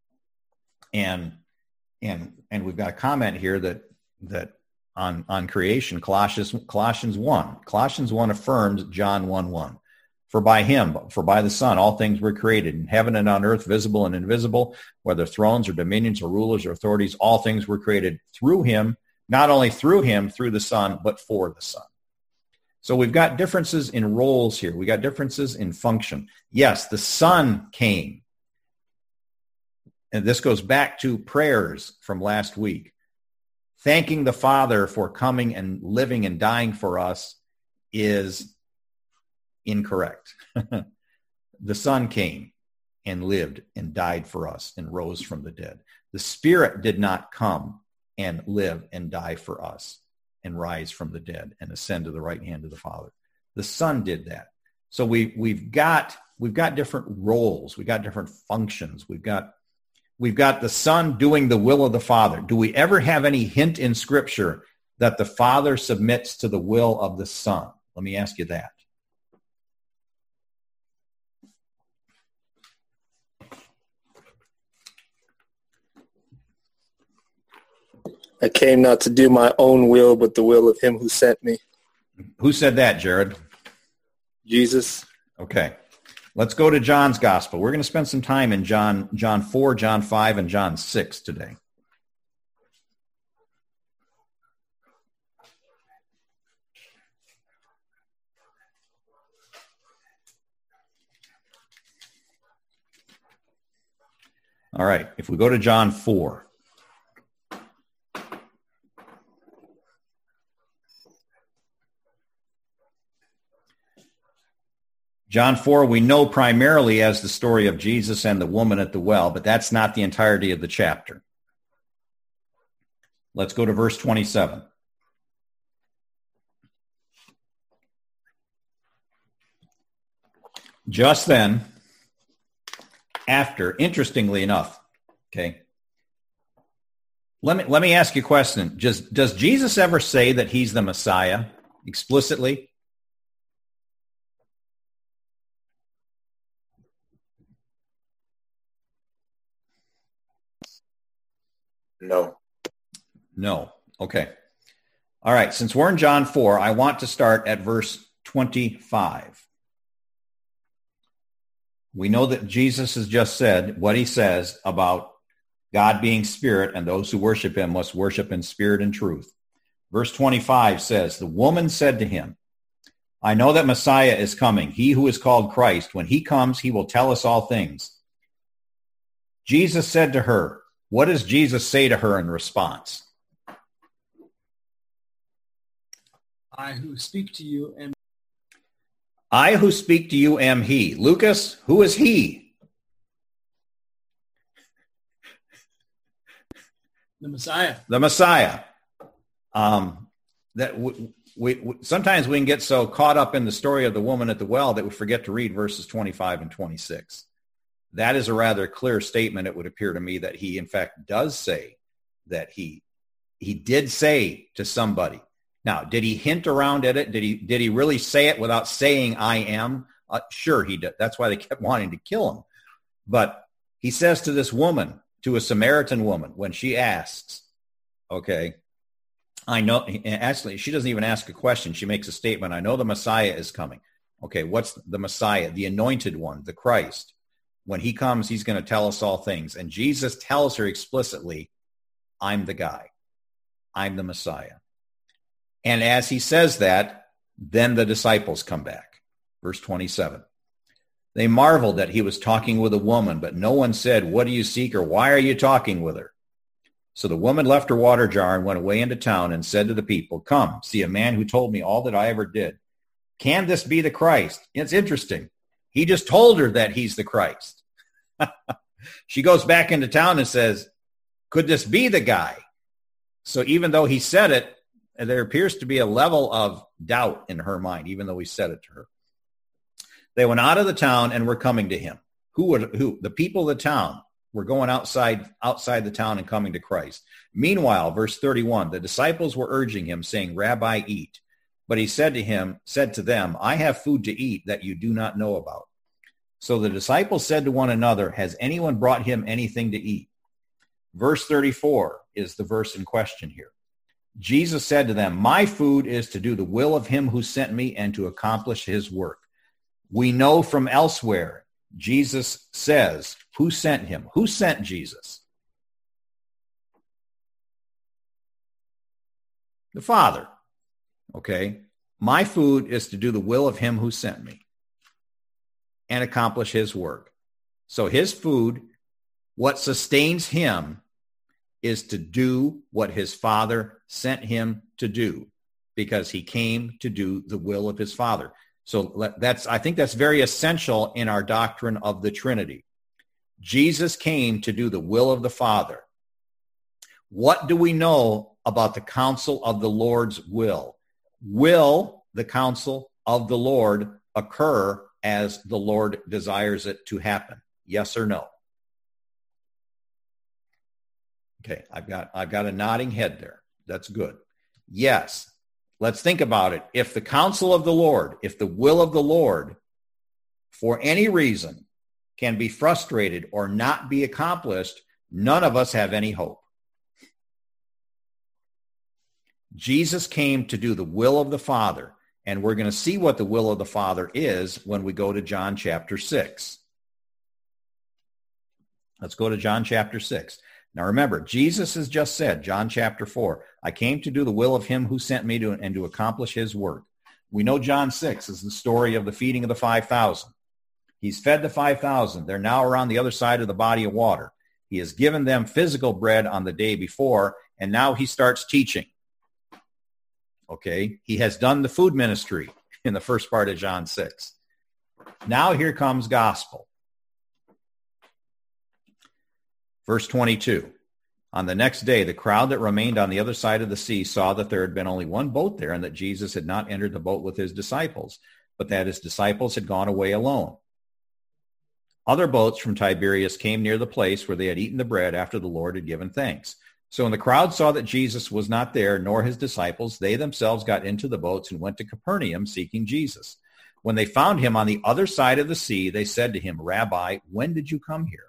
we've got a comment here that on creation, Colossians 1. Colossians 1 affirms John 1:1. For by the Son, all things were created in heaven and on earth, visible and invisible, whether thrones or dominions or rulers or authorities, all things were created through him, not only through him, through the Son, but for the Son. So we've got differences in roles here. We got differences in function. Yes, the Son came. And this goes back to prayers from last week. Thanking the Father for coming and living and dying for us is incorrect. The Son came and lived and died for us and rose from the dead. The Spirit did not come and live and die for us and rise from the dead and ascend to the right hand of the Father. The Son did that. So we've got different roles. We've got different functions. We've got the Son doing the will of the Father. Do we ever have any hint in Scripture that the Father submits to the will of the Son? Let me ask you that. I came not to do my own will, but the will of him who sent me. Who said that, Jared? Jesus. Okay. Let's go to John's Gospel. We're going to spend some time in John 4, John 5, and John 6 today. All right. If we go to John 4. John 4, we know primarily as the story of Jesus and the woman at the well, but that's not the entirety of the chapter. Let's go to verse 27. Just then, after, interestingly enough, okay, let me ask you a question. Does Jesus ever say that he's the Messiah explicitly? No. Okay. All right. Since we're in John 4, I want to start at verse 25. We know that Jesus has just said what he says about God being spirit, and those who worship him must worship in spirit and truth. Verse 25 says, the woman said to him, I know that Messiah is coming, he who is called Christ. When he comes, he will tell us all things. Jesus said to her, what does Jesus say to her in response? I who speak to you am he. Lucas, who is he? The Messiah. The Messiah. That we sometimes we can get so caught up in the story of the woman at the well that we forget to read verses 25 and 26. That is a rather clear statement, it would appear to me, that he in fact does say that he did say to somebody. Now, did he hint around at it? Did he really say it without saying I am? Sure, he did. That's why they kept wanting to kill him. But he says to this woman, to a Samaritan woman, when she asks, okay, I know, actually, she doesn't even ask a question. She makes a statement. I know the Messiah is coming. Okay, what's the Messiah? The anointed one, the Christ. When he comes, he's going to tell us all things. And Jesus tells her explicitly, I'm the guy. I'm the Messiah. And as he says that, then the disciples come back. Verse 27. They marveled that he was talking with a woman, but no one said, what do you seek, or why are you talking with her? So the woman left her water jar and went away into town and said to the people, "Come, see a man who told me all that I ever did. Can this be the Christ?" It's interesting. He just told her that he's the Christ. She goes back into town and says, "Could this be the guy?" So even though he said it, there appears to be a level of doubt in her mind, even though he said it to her. They went out of the town and were coming to him. Who? The people of the town were going outside the town and coming to Christ. Meanwhile, verse 31, the disciples were urging him, saying, "Rabbi, eat." But he said to them, "I have food to eat that you do not know about." So the disciples said to one another, "Has anyone brought him anything to eat?" Verse 34 is the verse in question here. Jesus said to them, "My food is to do the will of him who sent me and to accomplish his work." We know from elsewhere, Jesus says, who sent him? Who sent Jesus? The Father. Okay? My food is to do the will of him who sent me and accomplish his work. So his food, what sustains him, is to do what his Father sent him to do, because he came to do the will of his Father. So I think that's very essential in our doctrine of the Trinity. Jesus came to do the will of the Father. What do we know about the counsel of the Lord's will? Will the counsel of the Lord occur as the Lord desires it to happen? Yes or no? Okay, I've got a nodding head there. That's good. Yes. Let's think about it. If the counsel of the Lord, if the will of the Lord, for any reason, can be frustrated or not be accomplished, none of us have any hope. Jesus came to do the will of the Father, and we're going to see what the will of the Father is when we go to John chapter 6. Let's go to John chapter 6. Now remember, Jesus has just said, John chapter 4, "I came to do the will of him who sent me and to accomplish his work." We know John 6 is the story of the feeding of the 5,000. He's fed the 5,000. They're now around the other side of the body of water. He has given them physical bread on the day before, and now he starts teaching. Okay? He has done the food ministry in the first part of John 6. Now here comes gospel. Verse 22, on the next day, the crowd that remained on the other side of the sea saw that there had been only one boat there and that Jesus had not entered the boat with his disciples, but that his disciples had gone away alone. Other boats from Tiberias came near the place where they had eaten the bread after the Lord had given thanks. So when the crowd saw that Jesus was not there, nor his disciples, they themselves got into the boats and went to Capernaum seeking Jesus. When they found him on the other side of the sea, they said to him, "Rabbi, when did you come here?"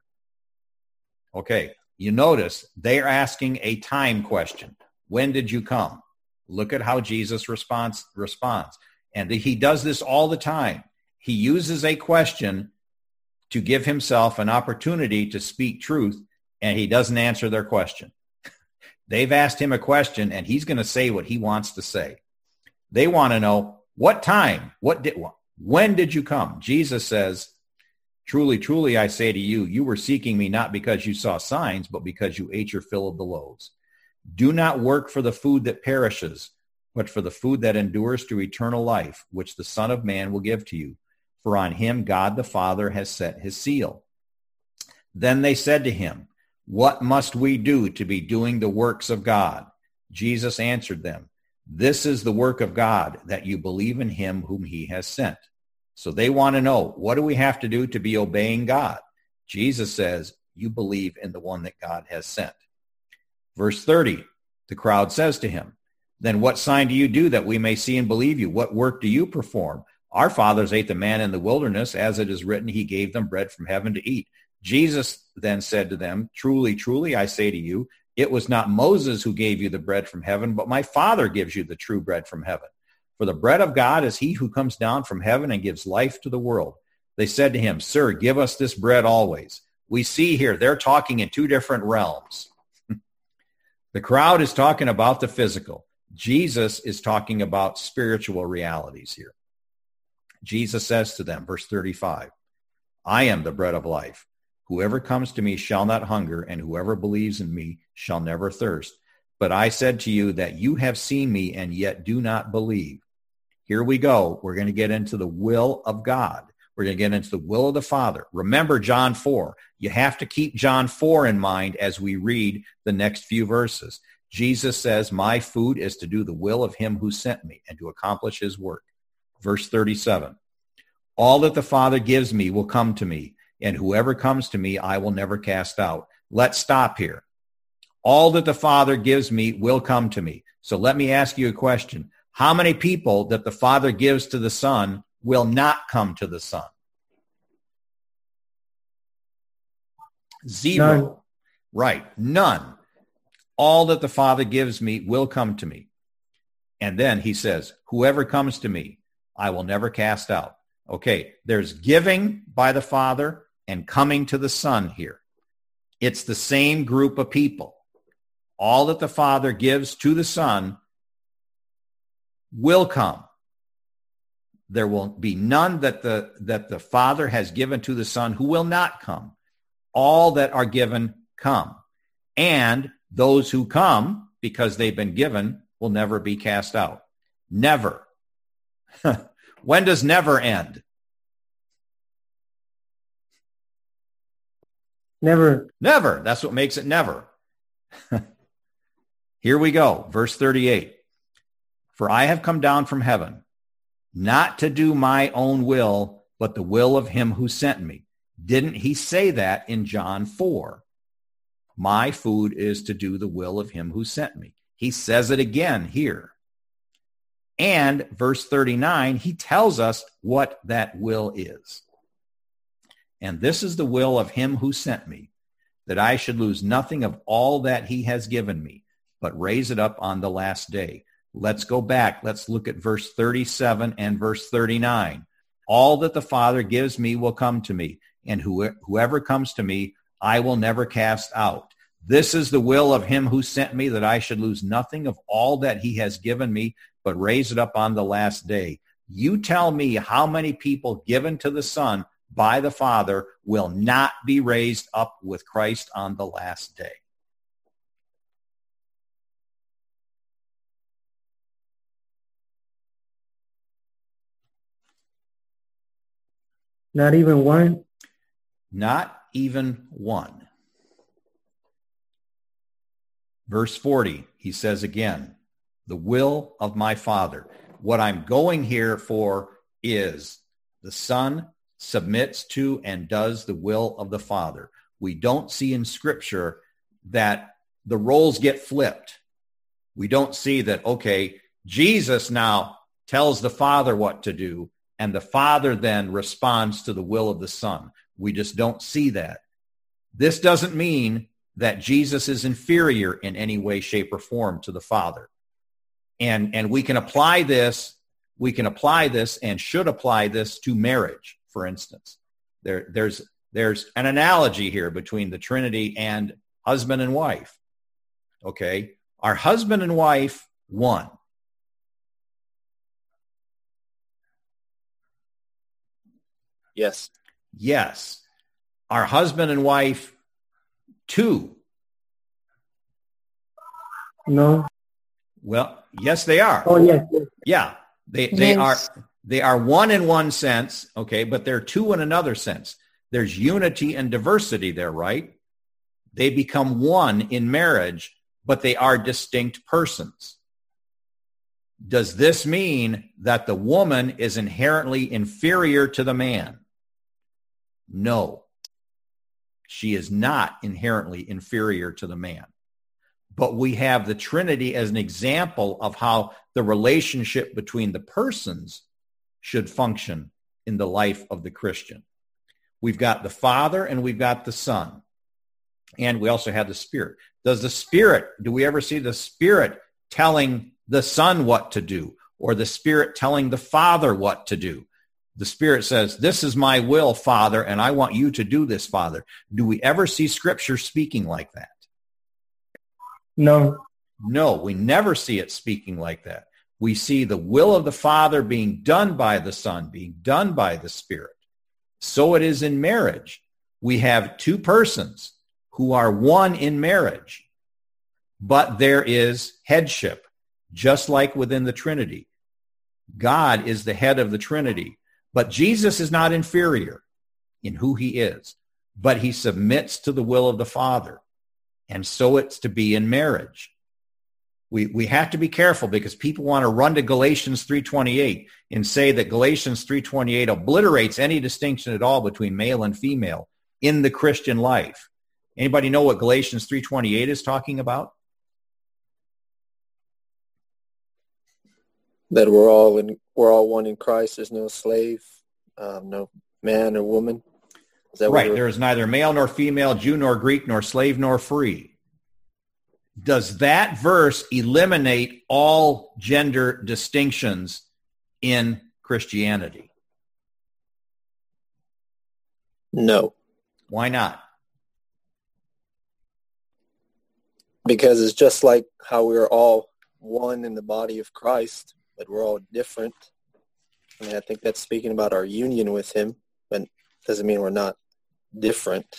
Okay, you notice they are asking a time question. When did you come? Look at how Jesus responds. And he does this all the time. He uses a question to give himself an opportunity to speak truth, and he doesn't answer their question. They've asked him a question, and he's going to say what he wants to say. They want to know, what time? When did you come? Jesus says, "Truly, truly, I say to you, you were seeking me not because you saw signs, but because you ate your fill of the loaves. Do not work for the food that perishes, but for the food that endures to eternal life, which the Son of Man will give to you. For on him God the Father has set his seal." Then they said to him, "What must we do to be doing the works of God?" Jesus answered them, "This is the work of God, that you believe in him whom he has sent." So they want to know, what do we have to do to be obeying God? Jesus says, you believe in the one that God has sent. Verse 30, the crowd says to him, "Then what sign do you do that we may see and believe you? What work do you perform? Our fathers ate the manna in the wilderness, as it is written, he gave them bread from heaven to eat." Jesus then said to them, "Truly, truly, I say to you, it was not Moses who gave you the bread from heaven, but my Father gives you the true bread from heaven. For the bread of God is he who comes down from heaven and gives life to the world." They said to him, "Sir, give us this bread always." We see here they're talking in two different realms. The crowd is talking about the physical. Jesus is talking about spiritual realities here. Jesus says to them, verse 35, "I am the bread of life. Whoever comes to me shall not hunger, and whoever believes in me shall never thirst. But I said to you that you have seen me and yet do not believe. Here we go. We're going to get into the will of God. We're going to get into the will of the Father. Remember John 4. You have to keep John 4 in mind as we read the next few verses. Jesus says, my food is to do the will of him who sent me and to accomplish his work. Verse 37. All that the Father gives me will come to me, and whoever comes to me I will never cast out. Let's stop here. All that the Father gives me will come to me. So let me ask you a question. How many people that the Father gives to the Son will not come to the Son? 0. None. Right. None. All that the Father gives me will come to me. And then he says, whoever comes to me, I will never cast out. Okay, there's giving by the Father and coming to the Son here. It's the same group of people. All that the Father gives to the Son will come. There will be none that the Father has given to the Son who will not come. All that are given come. And those who come, because they've been given, will never be cast out. Never. When does never end? Never. Never. That's what makes it never. Here we go. Verse 38. For I have come down from heaven, not to do my own will, but the will of him who sent me. Didn't he say that in John 4? My food is to do the will of him who sent me. He says it again here. And verse 39, he tells us what that will is. And this is the will of him who sent me, that I should lose nothing of all that he has given me, but raise it up on the last day. Let's go back. Let's look at verse 37 and verse 39. All that the Father gives me will come to me, and whoever comes to me, I will never cast out. This is the will of him who sent me, that I should lose nothing of all that he has given me, but raise it up on the last day. You tell me how many people given to the Son by the Father will not be raised up with Christ on the last day. Not even one? Not even one. Verse 40, he says again, the will of my Father. What I'm going here for is the Son submits to and does the will of the Father. We don't see in Scripture that the roles get flipped. We don't see that, okay, Jesus now tells the Father what to do, and the Father then responds to the will of the Son. We just don't see that. This doesn't mean that Jesus is inferior in any way, shape, or form to the Father. And we can apply this and should apply this to marriage, for instance. There's an analogy here between the Trinity and husband and wife. Okay? Are husband and wife one? Yes. Yes. Are husband and wife two? No. Well, yes, they are. Oh, yes. Yeah. They Yes. are one in one sense, okay, but they're two in another sense. There's unity and diversity there, right? They become one in marriage, but they are distinct persons. Does this mean that the woman is inherently inferior to the man? No. She is not inherently inferior to the man. But we have the Trinity as an example of how the relationship between the persons should function in the life of the Christian. We've got the Father and we've got the Son. And we also have the Spirit. Do we ever see the Spirit telling the Son what to do, or the Spirit telling the Father what to do? The Spirit says, this is my will, Father, and I want you to do this, Father. Do we ever see Scripture speaking like that? No. No, we never see it speaking like that. We see the will of the Father being done by the Son, being done by the Spirit. So it is in marriage. We have two persons who are one in marriage, but there is headship, just like within the Trinity. God is the head of the Trinity, but Jesus is not inferior in who he is, but he submits to the will of the Father. And so it's to be in marriage. We have to be careful because people want to run to Galatians 3:28 and say that Galatians 3:28 obliterates any distinction at all between male and female in the Christian life. Anybody know what Galatians 3:28 is talking about? That we're all one in Christ. There's no slave, no man or woman. Is that right? There is neither male nor female, Jew nor Greek, nor slave nor free. Does that verse eliminate all gender distinctions in Christianity? No. Why not? Because it's just like how we're all one in the body of Christ, but we're all different. I mean, I think that's speaking about our union with him, but doesn't mean we're not different.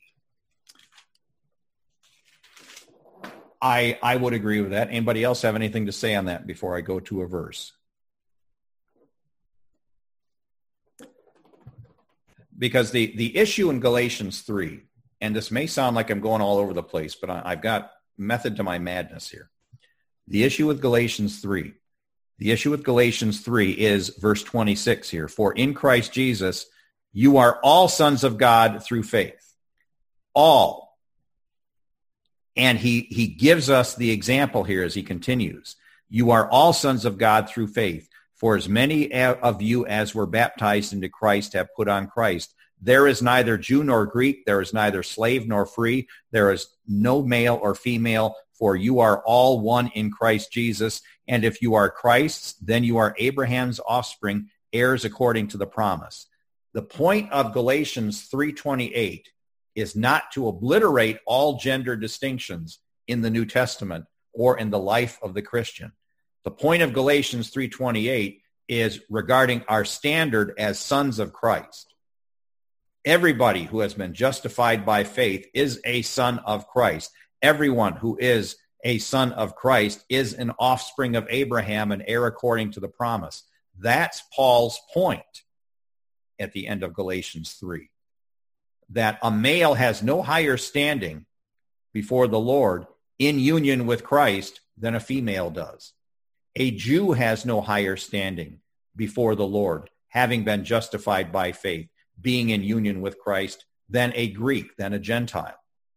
I would agree with that. Anybody else have anything to say on that before I go to a verse? Because the issue in Galatians 3, and this may sound like I'm going all over the place, but I've got method to my madness here. The issue with Galatians 3 is verse 26 here. For in Christ Jesus, you are all sons of God through faith. All. And he gives us the example here as he continues. You are all sons of God through faith. For as many of you as were baptized into Christ have put on Christ. There is neither Jew nor Greek. There is neither slave nor free. There is no male or female. For you are all one in Christ Jesus. And if you are Christ's, then you are Abraham's offspring, heirs according to the promise. The point of Galatians 3:28 is not to obliterate all gender distinctions in the New Testament or in the life of the Christian. The point of Galatians 3:28 is regarding our standard as sons of Christ. Everybody who has been justified by faith is a son of Christ. Everyone who is a son of Christ is an offspring of Abraham, an heir according to the promise. That's Paul's point at the end of Galatians 3. That a male has no higher standing before the Lord in union with Christ than a female does. A Jew has no higher standing before the Lord, having been justified by faith, being in union with Christ, than a Greek, than a Gentile.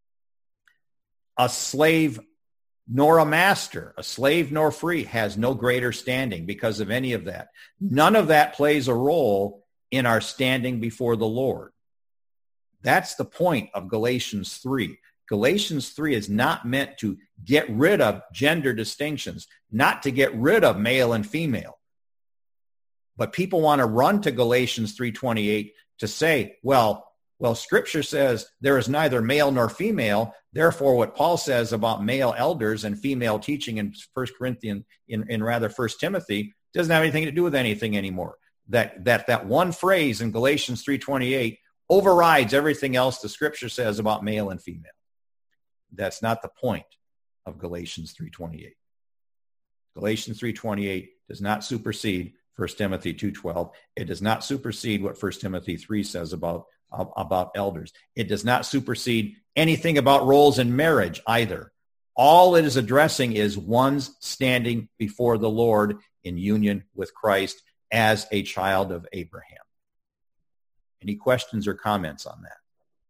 A slave nor a master, a slave nor free, has no greater standing because of any of that. None of that plays a role in our standing before the Lord. That's the point of Galatians 3. Galatians 3 is not meant to get rid of gender distinctions, not to get rid of male and female. But people want to run to Galatians 3:28 to say, well, Scripture says there is neither male nor female. Therefore, what Paul says about male elders and female teaching in 1 Timothy doesn't have anything to do with anything anymore. That one phrase in Galatians 3:28 overrides everything else the Scripture says about male and female. That's not the point of Galatians 3:28. Galatians 3:28 does not supersede 1 Timothy 2:12. It does not supersede what 1 Timothy 3 says about elders. It does not supersede anything about roles in marriage either. All it is addressing is one's standing before the Lord in union with Christ as a child of Abraham. Any questions or comments on that?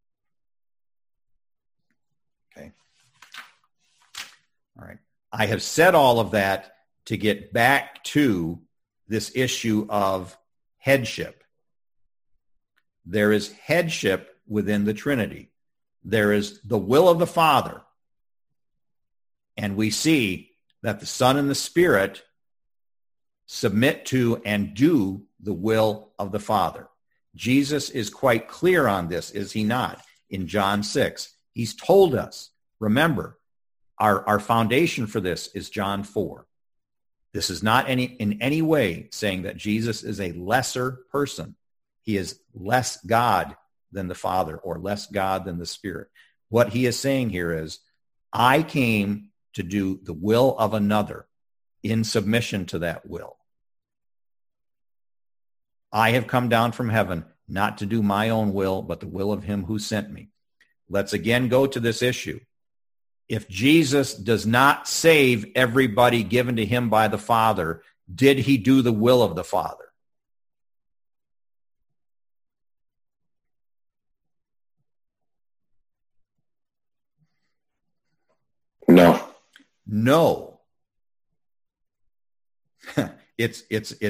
Okay. All right. I have said all of that to get back to this issue of headship. There is headship within the Trinity. There is the will of the Father. And we see that the Son and the Spirit submit to and do the will of the Father. Jesus is quite clear on this, is he not? In John 6, he's told us, remember, our foundation for this is John 4. This is not in any way saying that Jesus is a lesser person. He is less God than the Father, or less God than the Spirit. What he is saying here is, I came to do the will of another in submission to that will. I have come down from heaven not to do my own will, but the will of him who sent me. Let's again go to this issue. If Jesus does not save everybody given to him by the Father, did he do the will of the Father? No. No. It's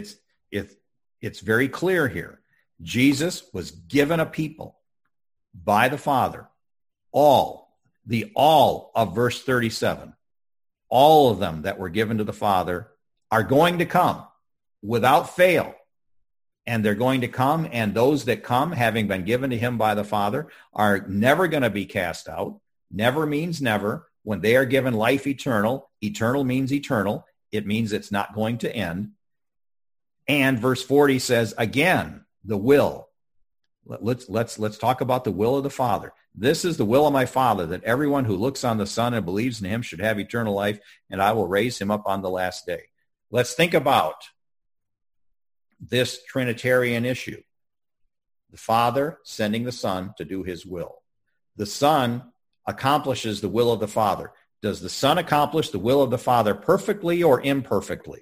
very clear here. Jesus was given a people by the Father. All of verse 37, all of them that were given to the Father are going to come without fail. And they're going to come, and those that come, having been given to him by the Father, are never going to be cast out. Never means never. When they are given life eternal, eternal means eternal. It means it's not going to end. And verse 40 says, again, the will. Let's talk about the will of the Father. This is the will of my Father, that everyone who looks on the Son and believes in him should have eternal life, and I will raise him up on the last day. Let's think about this Trinitarian issue. The Father sending the Son to do his will. The Son accomplishes the will of the Father. Does the Son accomplish the will of the Father perfectly or imperfectly?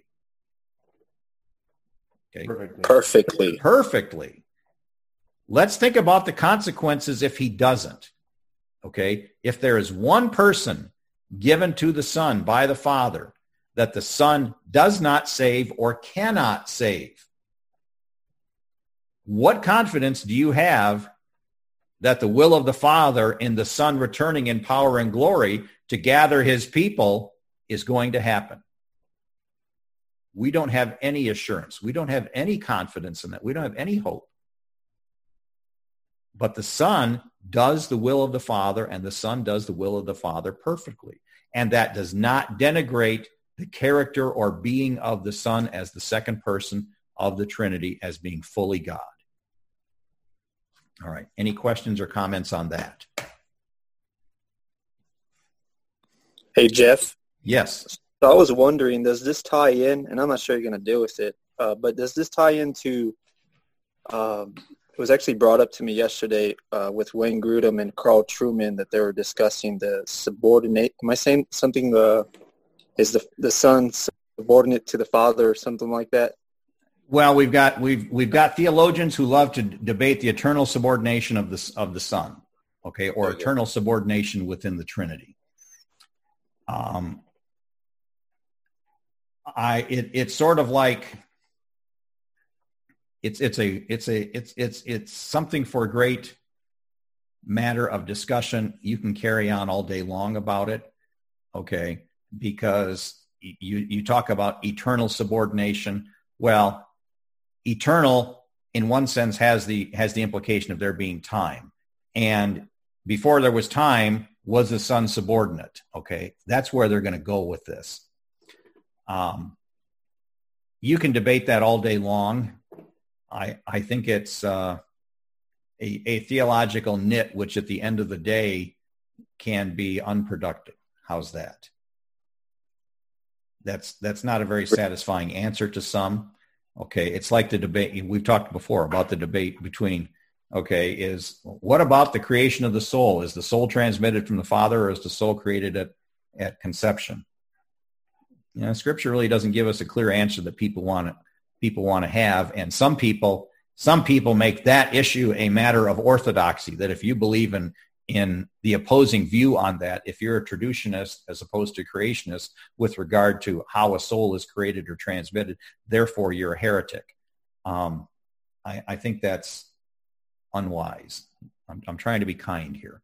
Okay. Perfectly. Perfectly. Let's think about the consequences if he doesn't. Okay. If there is one person given to the Son by the Father that the Son does not save or cannot save, what confidence do you have that the will of the Father in the Son returning in power and glory to gather his people is going to happen? We don't have any assurance. We don't have any confidence in that. We don't have any hope. But the Son does the will of the Father, and the Son does the will of the Father perfectly. And that does not denigrate the character or being of the Son as the second person of the Trinity, as being fully God. All right. Any questions or comments on that? Hey, Jeff. Yes. So I was wondering, does this tie in, and I'm not sure you're going to deal with it, but does this tie into, it was actually brought up to me yesterday with Wayne Grudem and Carl Trueman, that they were discussing the subordinate, am I saying something, is the Son subordinate to the Father or something like that? Well, we've got theologians who love to debate the eternal subordination of the Son, okay, or eternal subordination within the Trinity. It's sort of like it's something for a great matter of discussion. You can carry on all day long about it, okay, because you talk about eternal subordination. Well, eternal in one sense has the implication of there being time, and before there was time, was the Son subordinate? Okay, that's where they're going to go with this. You can debate that all day long. I think it's a theological nit, which at the end of the day can be unproductive. How's that? That's not a very satisfying answer to some. Okay, it's like the debate, we've talked before about the debate between, okay, is what about the creation of the soul? Is the soul transmitted from the Father, or is the soul created at conception? You know, Scripture really doesn't give us a clear answer that people want to have, and some people make that issue a matter of orthodoxy, that if you believe in the opposing view on that, if you're a traducianist as opposed to creationist with regard to how a soul is created or transmitted, therefore you're a heretic. I think that's unwise. I'm trying to be kind here.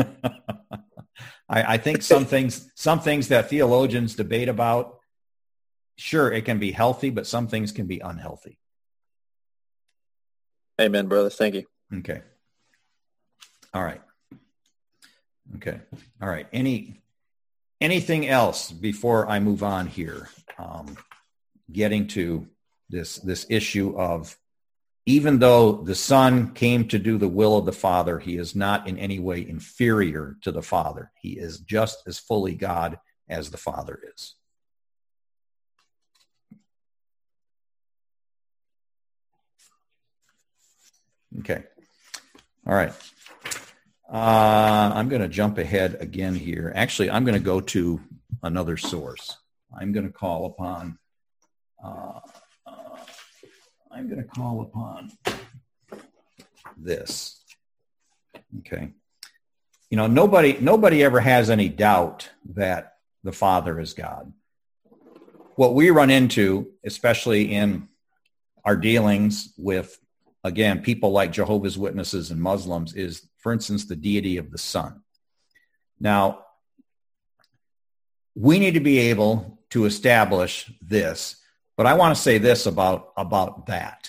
I think some things that theologians debate about, sure, it can be healthy, but some things can be unhealthy. Amen, brother. Thank you. Okay. All right. Okay. All right. Anything else before I move on here? Getting to this issue of even though the Son came to do the will of the Father, he is not in any way inferior to the Father. He is just as fully God as the Father is. Okay. All right. I'm going to jump ahead again here. Actually, I'm going to go to another source. I'm going to call upon this. Okay. You know, nobody ever has any doubt that the Father is God. What we run into, especially in our dealings with, again, people like Jehovah's Witnesses and Muslims, is, for instance, the deity of the Son. Now, we need to be able to establish this, but I want to say this about that.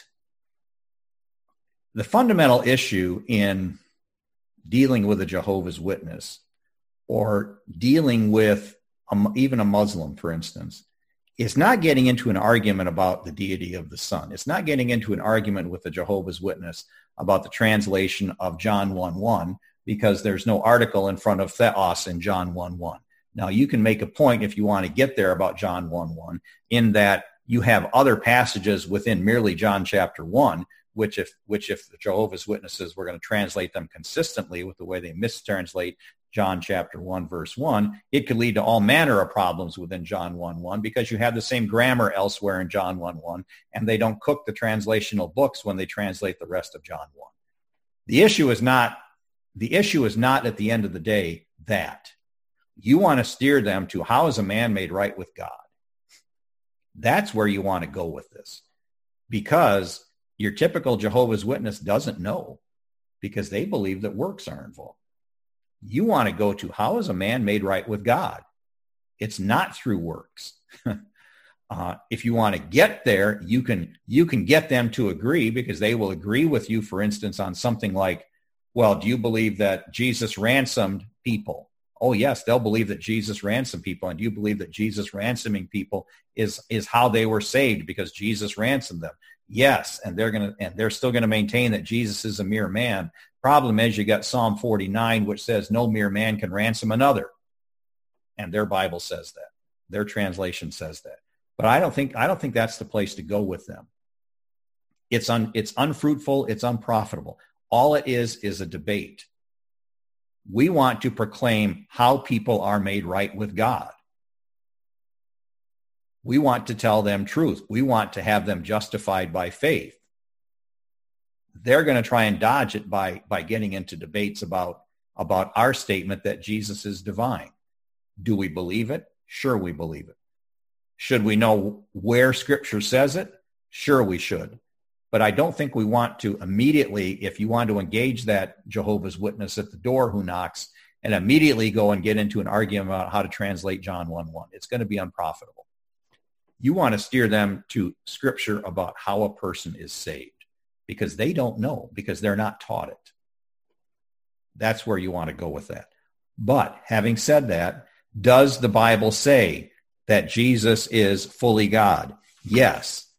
The fundamental issue in dealing with a Jehovah's Witness or dealing with even a Muslim, for instance, is not getting into an argument about the deity of the Son. It's not getting into an argument with a Jehovah's Witness about the translation of John 1:1, because there's no article in front of theos in John 1:1. Now, you can make a point if you want to get there about John 1:1, in that you have other passages within merely John chapter 1, which if the Jehovah's Witnesses were going to translate them consistently with the way they mistranslate John chapter 1, verse 1, it could lead to all manner of problems within John 1:1, because you have the same grammar elsewhere in John 1:1, and they don't cook the translational books when they translate the rest of John 1. The issue is not at the end of the day that you want to steer them to how is a man made right with God. That's where you want to go with this, because your typical Jehovah's Witness doesn't know, because they believe that works are involved. You want to go to how is a man made right with God. It's not through works. If you want to get there, you can get them to agree, because they will agree with you, for instance, on something like, well, do you believe that Jesus ransomed people? Oh, yes, they'll believe that Jesus ransomed people. And do you believe that Jesus ransoming people is how they were saved, because Jesus ransomed them? Yes, and they're still going to maintain that Jesus is a mere man. Problem is, you got Psalm 49, which says no mere man can ransom another, and their Bible says that. Their translation says that. But I don't think that's the place to go with them. It's unfruitful. It's unprofitable. All it is a debate. We want to proclaim how people are made right with God. We want to tell them truth. We want to have them justified by faith. They're going to try and dodge it by getting into debates about our statement that Jesus is divine. Do we believe it? Sure, we believe it. Should we know where Scripture says it? Sure, we should. But I don't think we want to immediately, if you want to engage that Jehovah's Witness at the door who knocks, and immediately go and get into an argument about how to translate John 1:1. It's going to be unprofitable. You want to steer them to Scripture about how a person is saved, because they don't know, because they're not taught it. That's where you want to go with that. But having said that, does the Bible say that Jesus is fully God? Yes.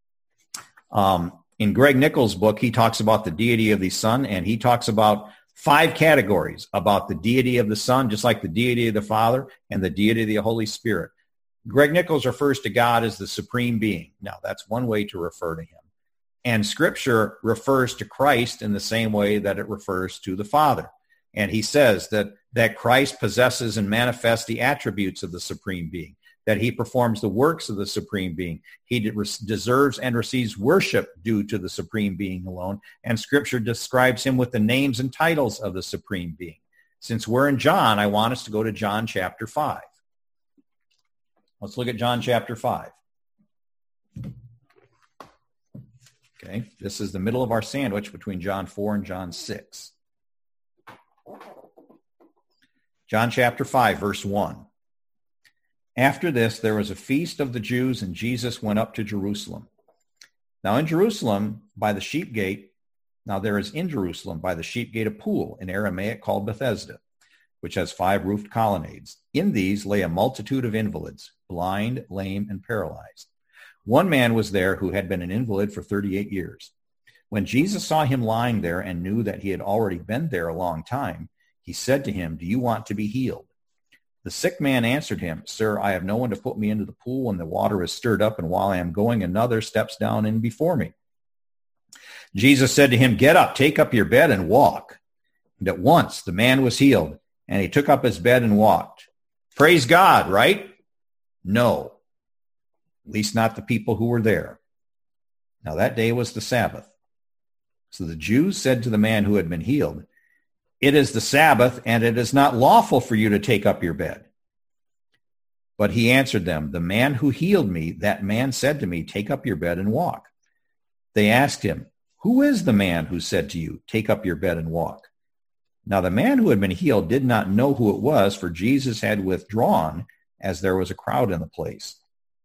In Greg Nichols' book, he talks about the deity of the Son, and he talks about 5 categories about the deity of the Son, just like the deity of the Father and the deity of the Holy Spirit. Greg Nichols refers to God as the supreme being. Now, that's one way to refer to him. And Scripture refers to Christ in the same way that it refers to the Father. And he says that Christ possesses and manifests the attributes of the supreme being, that he performs the works of the supreme being. He deserves and receives worship due to the supreme being alone. And Scripture describes him with the names and titles of the supreme being. Since we're in John, I want us to go to John chapter 5. Let's look at John chapter 5. Okay, this is the middle of our sandwich between John 4 and John 6. John chapter 5, verse 1. After this, there was a feast of the Jews, and Jesus went up to Jerusalem. Now in Jerusalem, by the sheep gate, there is in Jerusalem by the sheep gate a pool in Aramaic called Bethesda, which has 5 roofed colonnades. In these lay a multitude of invalids, blind, lame, and paralyzed. One man was there who had been an invalid for 38 years. When Jesus saw him lying there and knew that he had already been there a long time, he said to him, "Do you want to be healed?" The sick man answered him, "Sir, I have no one to put me into the pool when the water is stirred up, and while I am going, another steps down in before me." Jesus said to him, "Get up, take up your bed, and walk." And at once the man was healed, and he took up his bed and walked. Praise God, right? No, at least not the people who were there. Now that day was the Sabbath. So the Jews said to the man who had been healed, "It is the Sabbath, and it is not lawful for you to take up your bed." But he answered them, "The man who healed me, that man said to me, 'Take up your bed and walk.'" They asked him, "Who is the man who said to you, 'Take up your bed and walk'?" Now the man who had been healed did not know who it was, for Jesus had withdrawn, as there was a crowd in the place.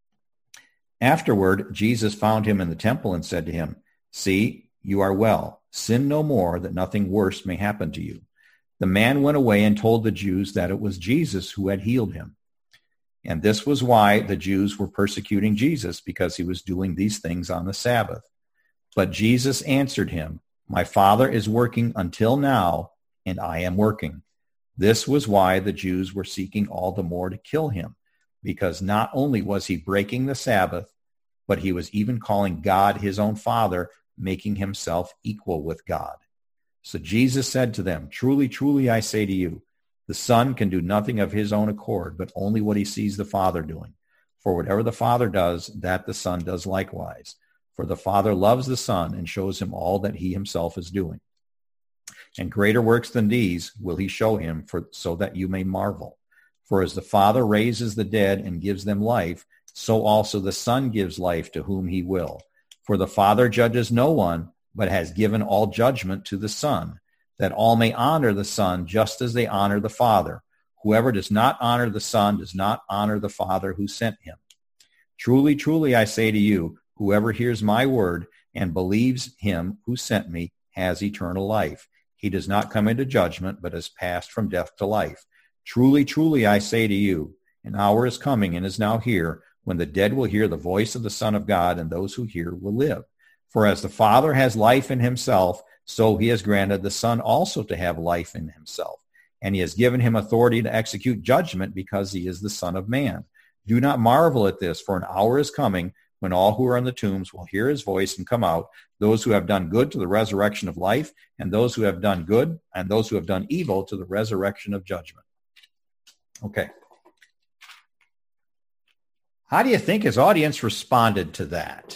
Afterward, Jesus found him in the temple and said to him, "See, you are well. Sin no more, that nothing worse may happen to you." The man went away and told the Jews that it was Jesus who had healed him. And this was why the Jews were persecuting Jesus, because he was doing these things on the Sabbath. But Jesus answered him, "My Father is working until now, and I am working." This was why the Jews were seeking all the more to kill him, because not only was he breaking the Sabbath, but he was even calling God his own Father, making himself equal with God. So Jesus said to them, "Truly, truly, I say to you, the Son can do nothing of his own accord, but only what he sees the Father doing. For whatever the Father does, that the Son does likewise. For the Father loves the Son and shows him all that he himself is doing. And greater works than these will he show him, so that you may marvel. For as the Father raises the dead and gives them life, so also the Son gives life to whom he will. For the Father judges no one, but has given all judgment to the Son, that all may honor the Son just as they honor the Father. Whoever does not honor the Son does not honor the Father who sent him. Truly, truly, I say to you, whoever hears my word and believes him who sent me has eternal life. He does not come into judgment, but has passed from death to life. Truly, truly, I say to you, an hour is coming and is now here, when the dead will hear the voice of the Son of God, and those who hear will live. For as the Father has life in himself, so he has granted the Son also to have life in himself. And he has given him authority to execute judgment, because he is the Son of Man. Do not marvel at this, for an hour is coming when all who are in the tombs will hear his voice and come out, those who have done good to the resurrection of life, and those who have done good, and those who have done evil to the resurrection of judgment. Okay. How do you think his audience responded to that?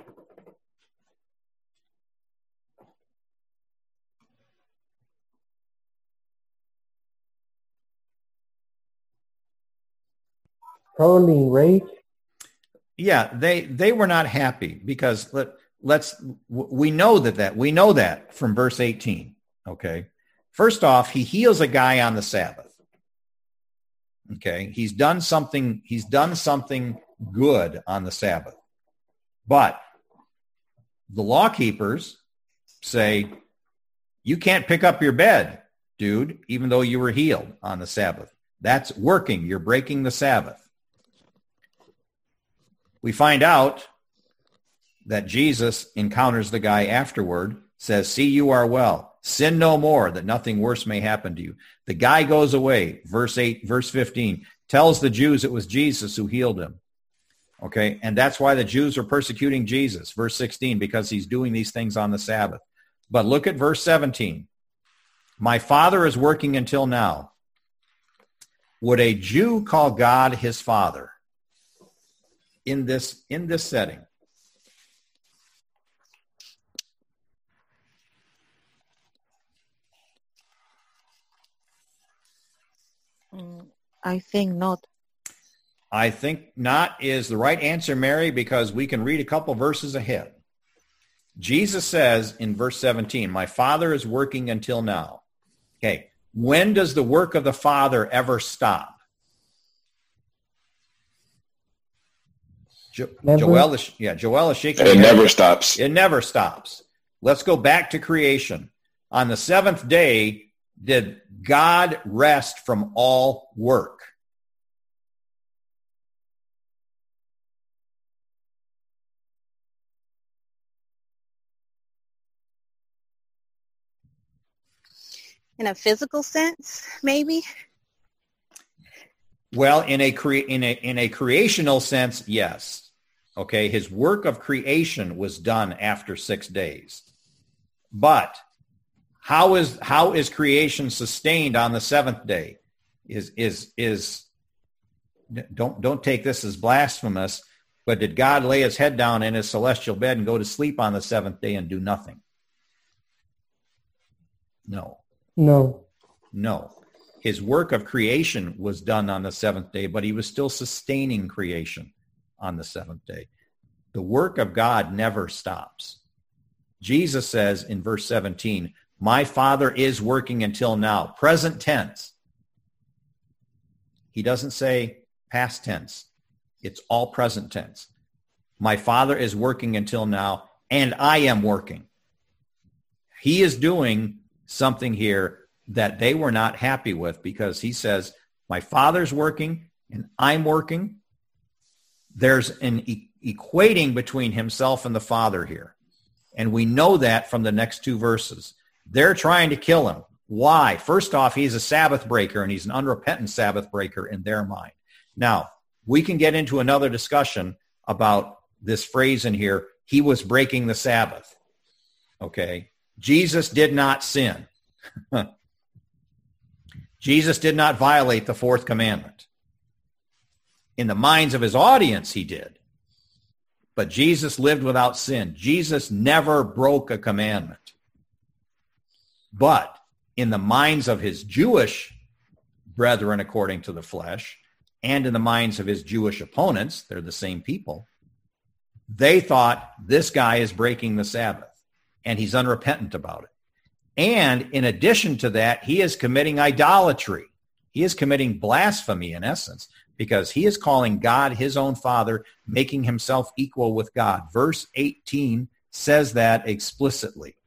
Probably enraged. Yeah, they were not happy, because we know that from verse 18. Okay. First off, he heals a guy on the Sabbath. Okay. He's done something good on the Sabbath. But the law keepers say, you can't pick up your bed, dude, even though you were healed on the Sabbath. That's working. You're breaking the Sabbath. We find out that Jesus encounters the guy afterward, says, "See, you are well. Sin no more, that nothing worse may happen to you." The guy goes away. Verse 15, tells the Jews it was Jesus who healed him. Okay, and that's why the Jews are persecuting Jesus. Verse 16, because he's doing these things on the Sabbath. But look at verse 17. My Father is working until now. Would a Jew call God his Father in this setting? I think not. I think not is the right answer, Mary, because we can read a couple verses ahead. Jesus says in verse 17, my Father is working until now. Okay, when does the work of the Father ever stop? Joel is shaking. It never stops. It never stops. Let's go back to creation. On the seventh day, did God rest from all work? in a physical sense, maybe? Well, in a creational sense, yes. Okay, his work of creation was done after 6 days. But how is creation sustained on the seventh day? Don't take this as blasphemous, but did God lay his head down in his celestial bed and go to sleep on the seventh day and do nothing? No. His work of creation was done on the seventh day, but he was still sustaining creation on the seventh day. The work of God never stops. Jesus says in verse 17, my Father is working until now. Present tense. He doesn't say past tense. It's all present tense. My Father is working until now, and I am working. He is doing something here that they were not happy with, because he says, my Father's working and I'm working. There's an equating between himself and the Father here. And we know that from the next two verses. They're trying to kill him. Why? First off, he's a Sabbath breaker, and he's an unrepentant Sabbath breaker in their mind. Now, we can get into another discussion about this phrase in here, he was breaking the Sabbath. Okay? Jesus did not sin. Jesus did not violate the fourth commandment. In the minds of his audience, he did. But Jesus lived without sin. Jesus never broke a commandment. But in the minds of his Jewish brethren, according to the flesh, and in the minds of his Jewish opponents, they're the same people, they thought this guy is breaking the Sabbath, and he's unrepentant about it. And in addition to that, he is committing idolatry. He is committing blasphemy in essence, because he is calling God his own Father, making himself equal with God. Verse 18 says that explicitly.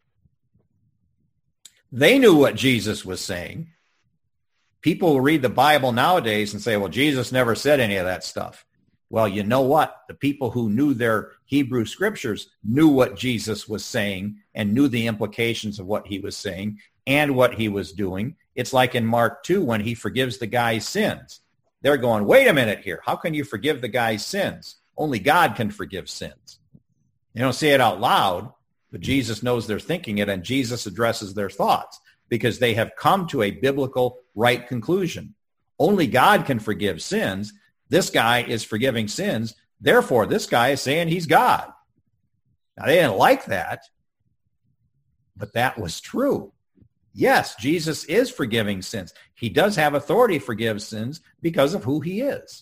They knew what Jesus was saying. People will read the Bible nowadays and say, well, Jesus never said any of that stuff. Well, you know what? The people who knew their Hebrew scriptures knew what Jesus was saying and knew the implications of what he was saying and what he was doing. It's like in Mark 2 when he forgives the guy's sins. They're going, wait a minute here. How can you forgive the guy's sins? Only God can forgive sins. They don't say it out loud, but Jesus knows they're thinking it, and Jesus addresses their thoughts because they have come to a biblical right conclusion. Only God can forgive sins. This guy is forgiving sins. Therefore, this guy is saying he's God. Now, they didn't like that, but that was true. Yes, Jesus is forgiving sins. He does have authority to forgive sins because of who he is.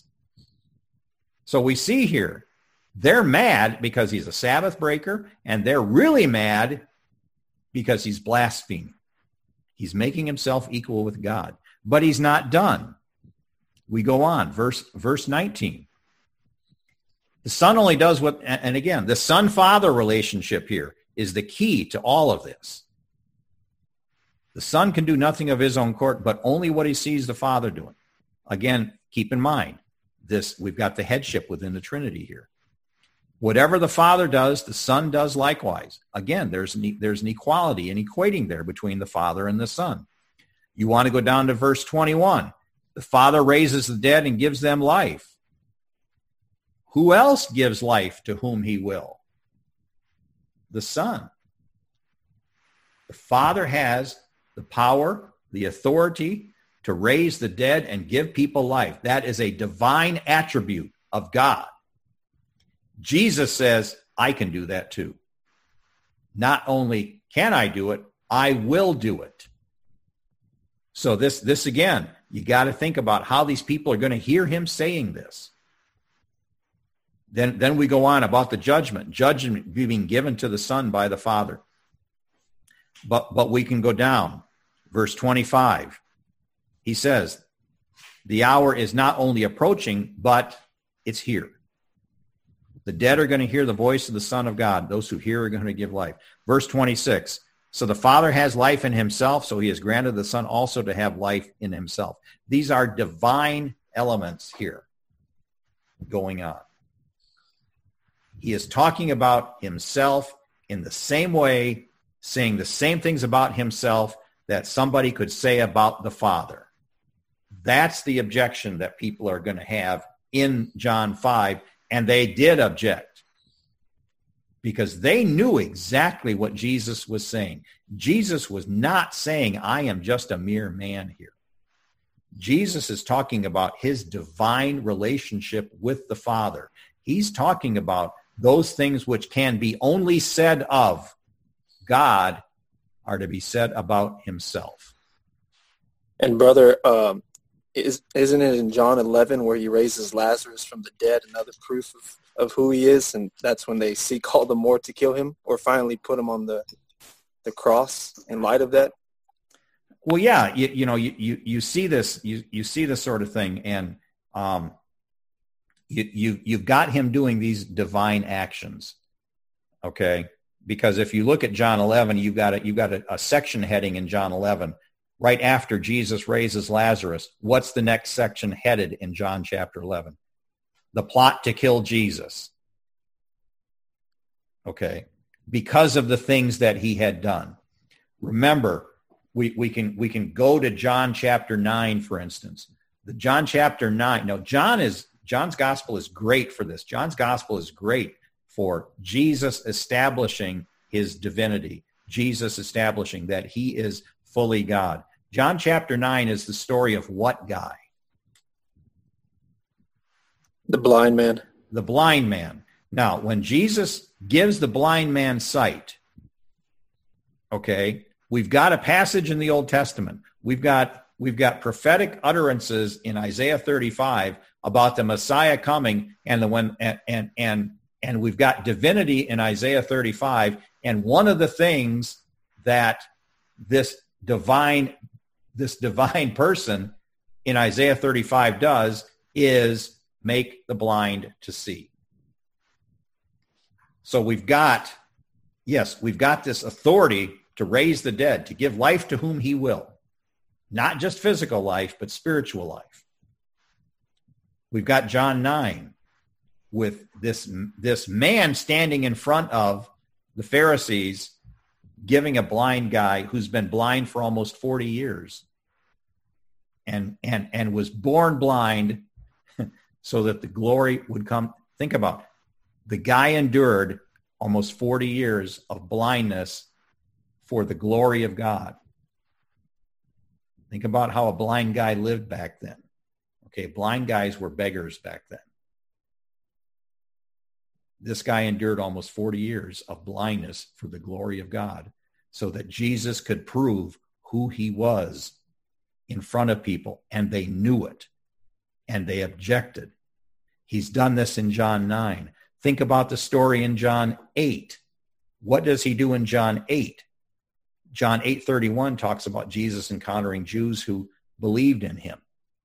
So we see here, they're mad because he's a Sabbath breaker, and they're really mad because he's blaspheming. He's making himself equal with God. But he's not done. We go on, verse 19. The Son only does what, and again, the Son-Father relationship here is the key to all of this. The Son can do nothing of his own accord, but only what he sees the Father doing. Again, keep in mind, we've got the headship within the Trinity here. Whatever the Father does, the Son does likewise. Again, there's an equality, an equating there between the Father and the Son. You want to go down to verse 21. The Father raises the dead and gives them life. Who else gives life to whom he will? The Son. The Father has the power, the authority to raise the dead and give people life. That is a divine attribute of God. Jesus says, I can do that too. Not only can I do it, I will do it. So this again, you got to think about how these people are going to hear him saying this. Then we go on about the judgment being given to the Son by the Father. But we can go down. Verse 25. He says, the hour is not only approaching, but it's here. The dead are going to hear the voice of the Son of God. Those who hear are going to give life. Verse 26. So the Father has life in himself, so he has granted the Son also to have life in himself. These are divine elements here going on. He is talking about himself in the same way, saying the same things about himself that somebody could say about the Father. That's the objection that people are going to have in John 5, and they did object because they knew exactly what Jesus was saying. Jesus was not saying, I am just a mere man here. Jesus is talking about his divine relationship with the Father. He's talking about those things which can be only said of God are to be said about himself. And brother, isn't it in John 11 where he raises Lazarus from the dead, another proof of who he is? And that's when they seek all the more to kill him or finally put him on the cross in light of that? Well, yeah, you see this, you see this sort of thing, and you've got him doing these divine actions, okay? Because if you look at John 11, you've got a section heading in John 11 right after Jesus raises Lazarus. What's the next section headed in John chapter 11? The plot to kill Jesus. Okay, because of the things that he had done. Remember, we can go to John chapter 9, for instance. The John chapter 9. Now, John's gospel is great for this. John's gospel is great for Jesus establishing his divinity. Jesus establishing that he is fully God. John chapter 9 is the story of what guy? The blind man. The blind man. Now, when Jesus gives the blind man sight, okay, we've got a passage in the Old Testament. We've got prophetic utterances in Isaiah 35 about the Messiah coming, and we've got divinity in Isaiah 35. And one of the things that this divine person in Isaiah 35 does is make the blind to see. So we've got this authority to raise the dead, to give life to whom he will. Not just physical life, but spiritual life. We've got John 9 with this man standing in front of the Pharisees, giving a blind guy who's been blind for almost 40 years and was born blind so that the glory would come. Think about it. The guy endured almost 40 years of blindness for the glory of God. Think about how a blind guy lived back then. Okay, blind guys were beggars back then. This guy endured almost 40 years of blindness for the glory of God so that Jesus could prove who he was in front of people, and they knew it, and they objected. He's done this in John 9. Think about the story in John 8. What does he do in John 8? John 8:31 talks about Jesus encountering Jews who believed in him.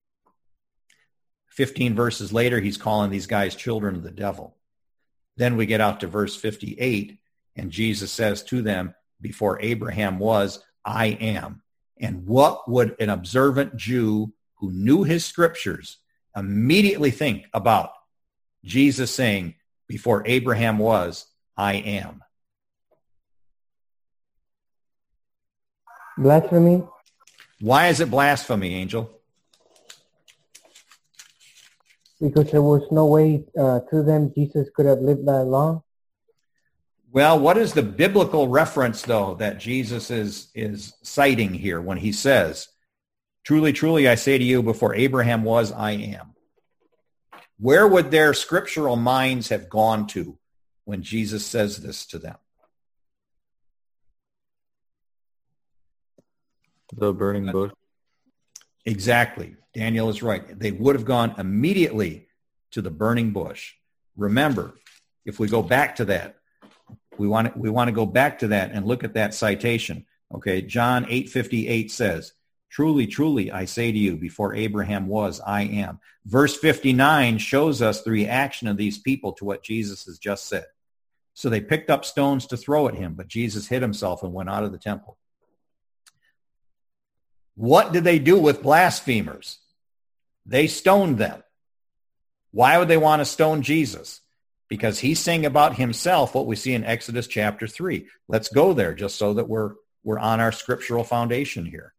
15 verses later, he's calling these guys children of the devil. Then we get out to verse 58, and Jesus says to them, before Abraham was, I am. And what would an observant Jew who knew his scriptures immediately think about Jesus saying, before Abraham was, I am? Blasphemy. Why is it blasphemy, Angel? Because there was no way to them Jesus could have lived that long. Well, what is the biblical reference, though, that Jesus is citing here when he says, truly, truly, I say to you, before Abraham was, I am? Where would their scriptural minds have gone to when Jesus says this to them? The burning bush. Exactly. Daniel is right. They would have gone immediately to the burning bush. Remember, if we go back to that, we want to go back to that and look at that citation. Okay, John 8:58 says, truly, truly, I say to you, before Abraham was, I am. Verse 59 shows us the reaction of these people to what Jesus has just said. So they picked up stones to throw at him, but Jesus hid himself and went out of the temple. What did they do with blasphemers? They stoned them. Why would they want to stone Jesus? Because he's saying about himself what we see in Exodus chapter 3. Let's go there just so that we're we're on our scriptural foundation here.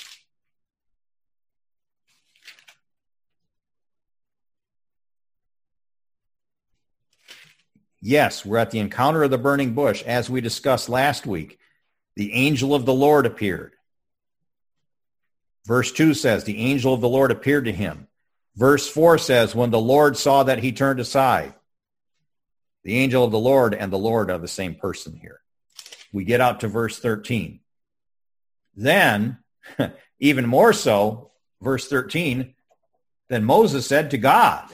Yes, we're at the encounter of the burning bush. As we discussed last week, the angel of the Lord appeared. Verse 2 says, the angel of the Lord appeared to him. Verse 4 says, when the Lord saw that, he turned aside. The angel of the Lord and the Lord are the same person here. We get out to verse 13. Then, even more so, verse 13, then Moses said to God.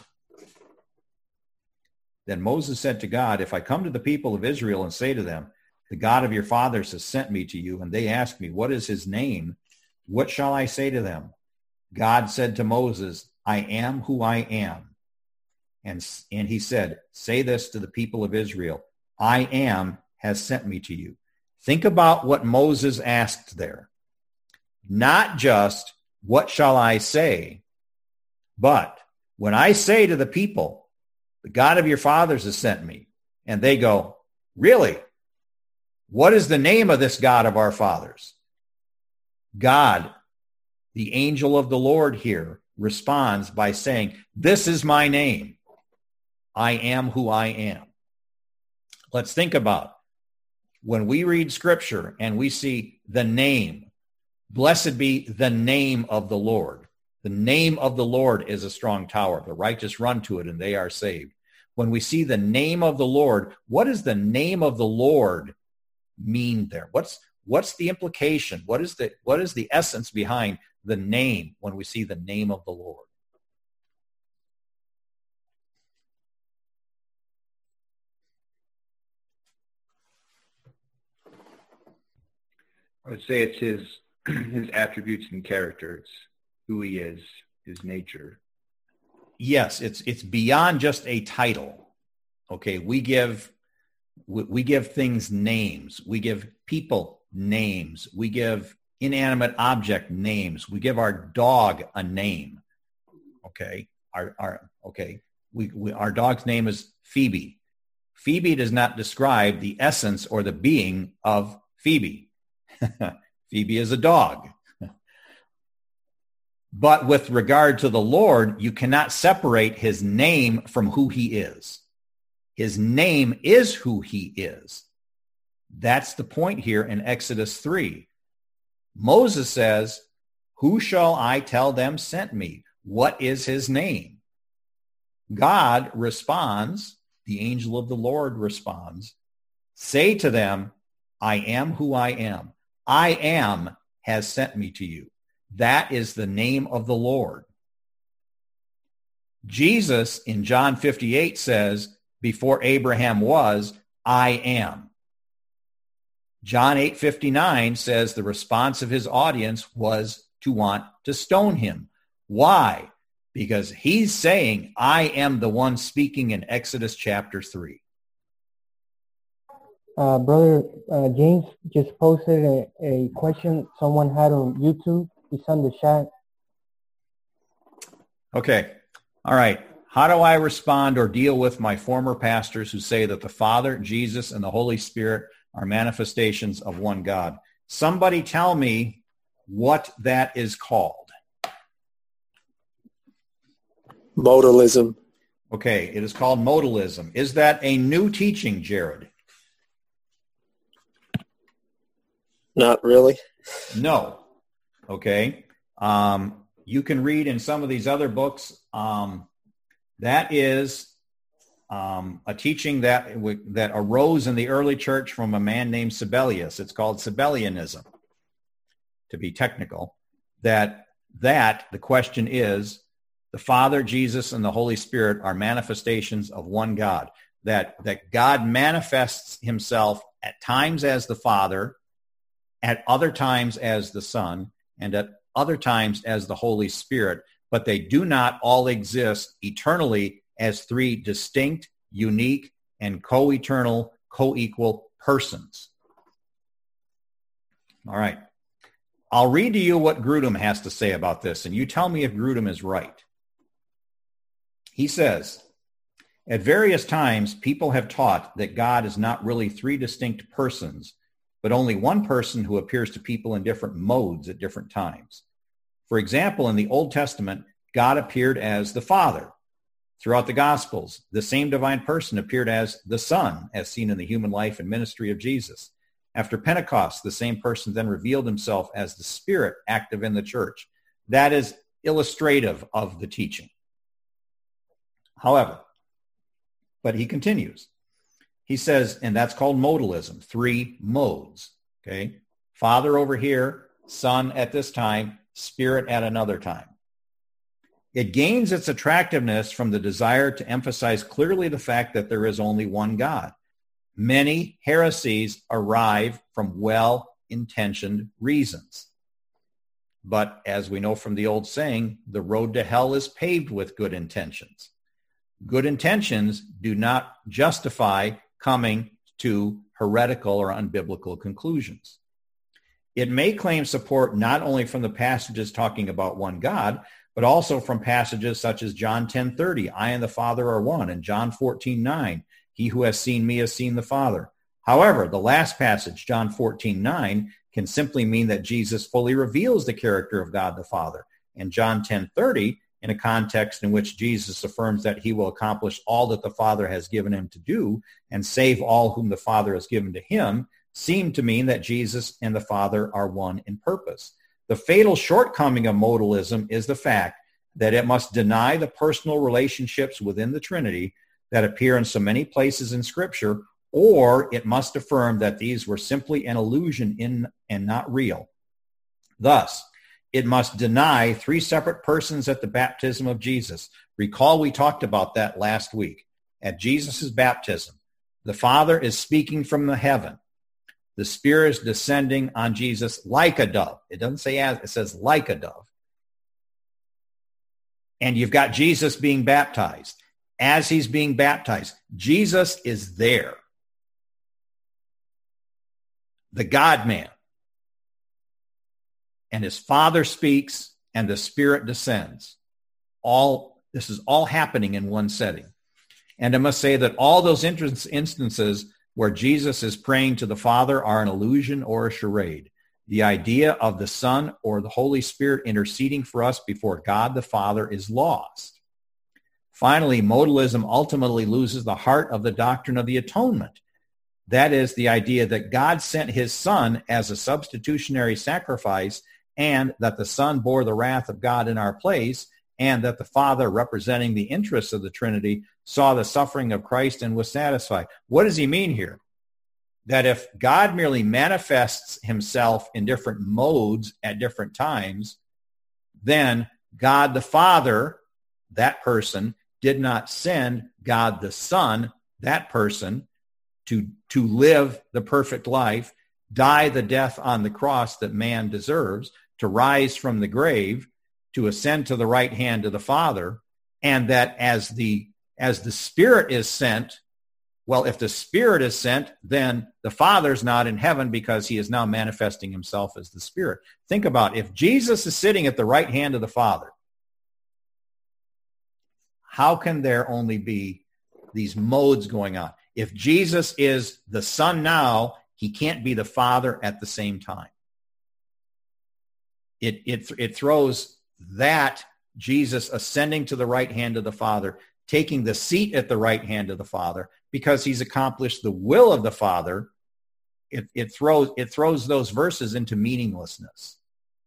Then Moses said to God, if I come to the people of Israel and say to them, the God of your fathers has sent me to you, and they ask me, what is his name? What shall I say to them? God said to Moses, I am who I am. And he said, say this to the people of Israel, I am has sent me to you. Think about what Moses asked there. Not just, what shall I say? But when I say to the people, the God of your fathers has sent me, and they go, really? What is the name of this God of our fathers? God, the angel of the Lord here, responds by saying, this is my name. I am who I am. Let's think about when we read scripture and we see the name, blessed be the name of the Lord. The name of the Lord is a strong tower. The righteous run to it and they are saved. When we see the name of the Lord, what does the name of the Lord mean there? What's the implication? What is the essence behind the name when we see the name of the Lord? I would say it's his attributes and character. It's who he is, his nature. Yes, it's beyond just a title. Okay, we give things names. We give people names. We give inanimate object names. We give our dog a name. Okay, our dog's name is Phoebe. Phoebe does not describe the essence or the being of Phoebe. Phoebe is a dog. But with regard to the Lord, you cannot separate his name from who he is. His name is who he is. That's the point here in Exodus 3. Moses says, who shall I tell them sent me? What is his name? God responds, the angel of the Lord responds, say to them, I am who I am. I am has sent me to you. That is the name of the Lord. Jesus in John 58 says, before Abraham was, I am. John 8:59 says the response of his audience was to want to stone him. Why? Because he's saying, I am the one speaking in Exodus chapter 3. Brother James just posted a question someone had on YouTube. It's on the chat. Okay. All right. How do I respond or deal with my former pastors who say that the Father, Jesus, and the Holy Spirit are manifestations of one God? Somebody tell me what that is called. Modalism. Okay. It is called modalism. Is that a new teaching, Jared? Not really. No. Okay. You can read in some of these other books. That is a teaching that arose in the early church from a man named Sabellius. It's called Sabellianism, to be technical. That the question is, the Father, Jesus, and the Holy Spirit are manifestations of one God. That God manifests himself at times as the Father, at other times as the Son, and at other times as the Holy Spirit, but they do not all exist eternally as three distinct, unique, and co-eternal, co-equal persons. All right. I'll read to you what Grudem has to say about this, and you tell me if Grudem is right. He says, at various times, people have taught that God is not really three distinct persons, but only one person who appears to people in different modes at different times. For example, in the Old Testament, God appeared as the Father. Throughout the Gospels, the same divine person appeared as the Son, as seen in the human life and ministry of Jesus. After Pentecost, the same person then revealed himself as the Spirit active in the church. That is illustrative of the teaching. However, but he continues. He says, and that's called modalism, 3 modes. Okay? Father over here, Son at this time, Spirit at another time. It gains its attractiveness from the desire to emphasize clearly the fact that there is only one God. Many heresies arrive from well-intentioned reasons. But as we know from the old saying, the road to hell is paved with good intentions. Good intentions do not justify coming to heretical or unbiblical conclusions. It may claim support not only from the passages talking about one God, but also from passages such as John 10:30, I and the Father are one, and John 14:9, he who has seen me has seen the Father. However, the last passage, John 14:9, can simply mean that Jesus fully reveals the character of God the Father. And John 10:30, in a context in which Jesus affirms that he will accomplish all that the Father has given him to do and save all whom the Father has given to him, seem to mean that Jesus and the Father are one in purpose. The fatal shortcoming of modalism is the fact that it must deny the personal relationships within the Trinity that appear in so many places in Scripture, or it must affirm that these were simply an illusion in and not real. Thus, it must deny 3 separate persons at the baptism of Jesus. Recall we talked about that last week. At Jesus' baptism, the Father is speaking from the heaven. The Spirit is descending on Jesus like a dove. It doesn't say as, it says like a dove. And you've got Jesus being baptized. As he's being baptized, Jesus is there. The God-man. And his Father speaks and the Spirit descends. This is all happening in one setting. And I must say that all those instances where Jesus is praying to the Father are an illusion or a charade. The idea of the Son or the Holy Spirit interceding for us before God the Father is lost. Finally, modalism ultimately loses the heart of the doctrine of the atonement. That is the idea that God sent his Son as a substitutionary sacrifice and that the Son bore the wrath of God in our place, and that the Father, representing the interests of the Trinity, saw the suffering of Christ and was satisfied. What does he mean here? That if God merely manifests himself in different modes at different times, then God the Father, that person, did not send God the Son, that person, to live the perfect life, die the death on the cross that man deserves, to rise from the grave, to ascend to the right hand of the Father, and that as the Spirit is sent, well, if the Spirit is sent, then the Father's not in heaven because he is now manifesting himself as the Spirit. Think about it. If Jesus is sitting at the right hand of the Father, how can there only be these modes going on? If Jesus is the Son now, he can't be the Father at the same time. It throws that Jesus ascending to the right hand of the Father, taking the seat at the right hand of the Father, because he's accomplished the will of the Father, it throws those verses into meaninglessness.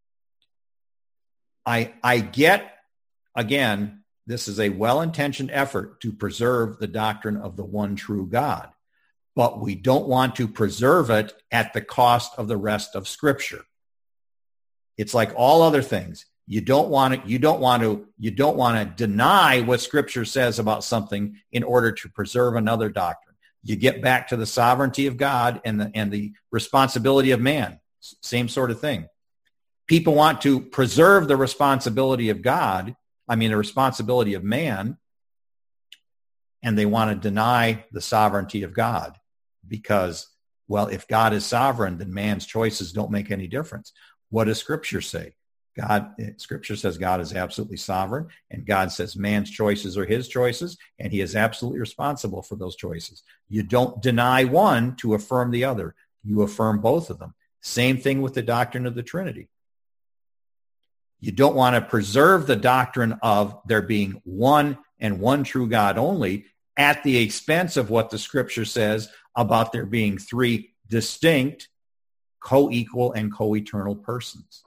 I get, again, this is a well-intentioned effort to preserve the doctrine of the one true God, but we don't want to preserve it at the cost of the rest of Scripture. It's like all other things. You don't want to deny what Scripture says about something in order to preserve another doctrine. You get back to the sovereignty of God and the responsibility of man. Same sort of thing. People want to preserve the responsibility of God, the responsibility of man, and they want to deny the sovereignty of God because, well, if God is sovereign, then man's choices don't make any difference. What does Scripture say? Scripture says God is absolutely sovereign, and God says man's choices are his choices, and he is absolutely responsible for those choices. You don't deny one to affirm the other. you affirm both of them. Same thing with the doctrine of the Trinity. You don't want to preserve the doctrine of there being one and one true God only at the expense of what the Scripture says about there being three distinct, co-equal, and co-eternal persons.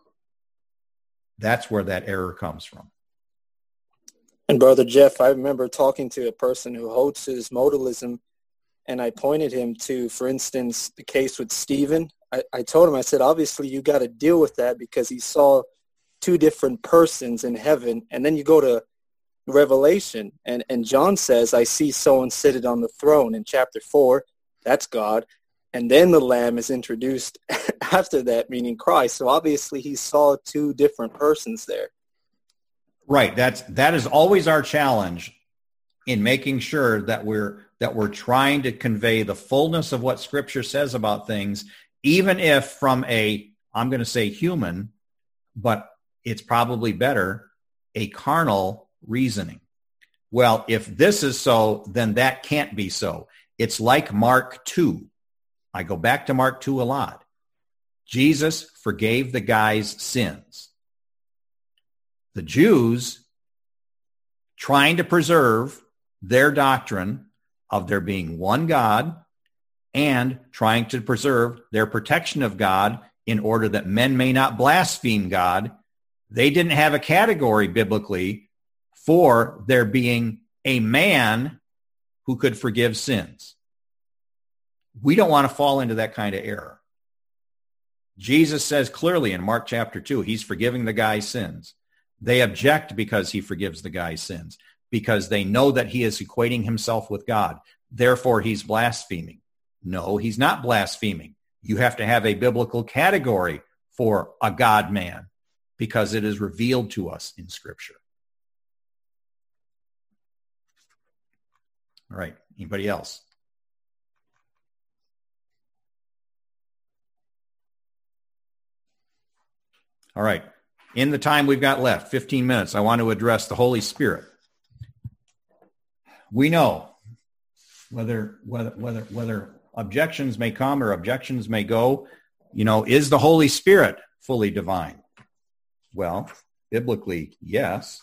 That's where that error comes from. And Brother Jeff, I remember talking to a person who holds to this modalism, and I pointed him to, for instance, the case with Stephen. I told him, I said, obviously you got to deal with that because he saw two different persons in heaven. And then you go to Revelation, and John says, I see someone seated on the throne in chapter 4. That's God. And then the Lamb is introduced after that, meaning Christ. So obviously he saw two different persons there. Right. That is always our challenge in making sure that we're trying to convey the fullness of what Scripture says about things, even if from I'm going to say human, but it's probably better, a carnal reasoning. Well, if this is so, then that can't be so. It's like Mark 2. I go back to Mark 2 a lot. Jesus forgave the guy's sins. The Jews, trying to preserve their doctrine of there being one God and trying to preserve their protection of God in order that men may not blaspheme God, they didn't have a category biblically for there being a man who could forgive sins. We don't want to fall into that kind of error. Jesus says clearly in Mark chapter 2, he's forgiving the guy's sins. They object because he forgives the guy's sins, because they know that he is equating himself with God. Therefore, he's blaspheming. No, he's not blaspheming. You have to have a biblical category for a God-man because it is revealed to us in Scripture. All right. Anybody else? All right. In the time we've got left, 15 minutes, I want to address the Holy Spirit. We know whether objections may come or objections may go, is the Holy Spirit fully divine? Well, biblically, yes.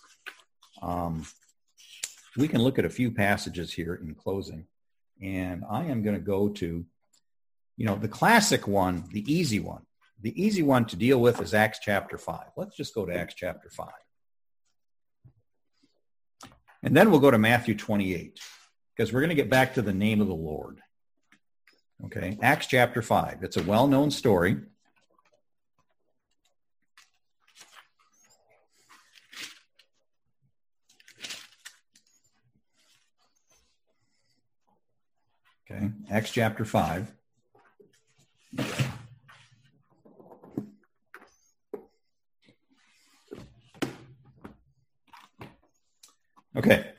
We can look at a few passages here in closing, and I am going to go to, the classic one, the easy one. The easy one to deal with is Acts chapter 5. Let's just go to Acts chapter 5. And then we'll go to Matthew 28, because we're going to get back to the name of the Lord. Okay, Acts chapter 5. It's a well-known story. Okay, Acts chapter 5. Okay.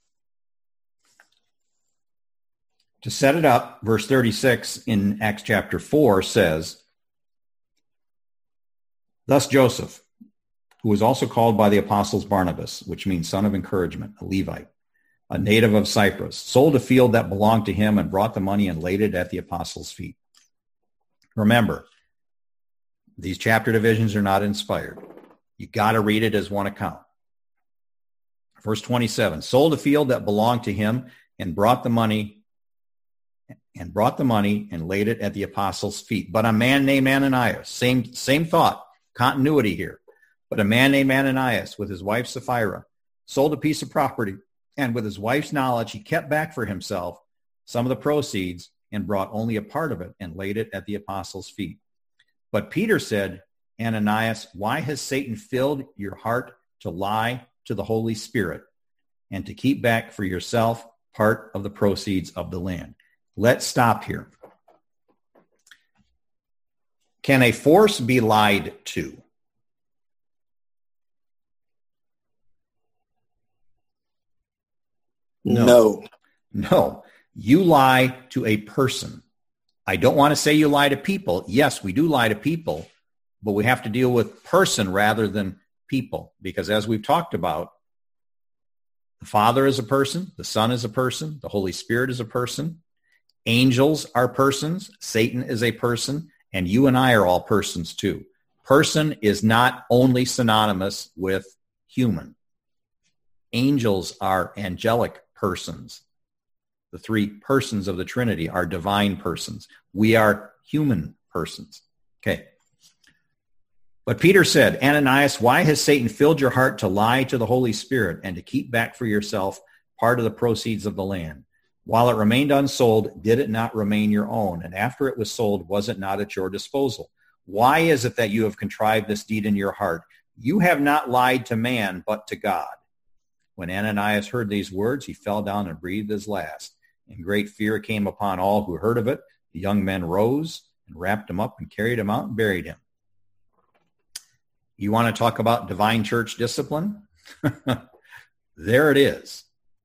To set it up, verse 36 in Acts chapter 4 says, Thus Joseph, who was also called by the apostles Barnabas, which means son of encouragement, a Levite, a native of Cyprus, sold a field that belonged to him and brought the money and laid it at the apostles' feet. Remember, these chapter divisions are not inspired. You got to read it as one account. Verse 27, sold a field that belonged to him and brought the money and laid it at the apostles' feet. But a man named Ananias, same thought, continuity here. But a man named Ananias with his wife Sapphira sold a piece of property, and with his wife's knowledge, he kept back for himself some of the proceeds and brought only a part of it and laid it at the apostles' feet. But Peter said, Ananias, why has Satan filled your heart to lie to the Holy Spirit and to keep back for yourself part of the proceeds of the land? Let's stop here. Can a force be lied to? No. You lie to a person. I don't want to say you lie to people. Yes, we do lie to people, but we have to deal with person rather than people, because as we've talked about, the Father is a person, the Son is a person, the Holy Spirit is a person, Angels are persons. Satan is a person. And you and I are all persons too. Person is not only synonymous with human. Angels are angelic persons. The three persons of the Trinity are divine persons. We are human persons. Okay. But Peter said, Ananias, why has Satan filled your heart to lie to the Holy Spirit and to keep back for yourself part of the proceeds of the land? While it remained unsold, did it not remain your own? And after it was sold, was it not at your disposal? Why is it that you have contrived this deed in your heart? You have not lied to man, but to God. When Ananias heard these words, he fell down and breathed his last. And great fear came upon all who heard of it. The young men rose and wrapped him up and carried him out and buried him. You want to talk about divine church discipline? There it is.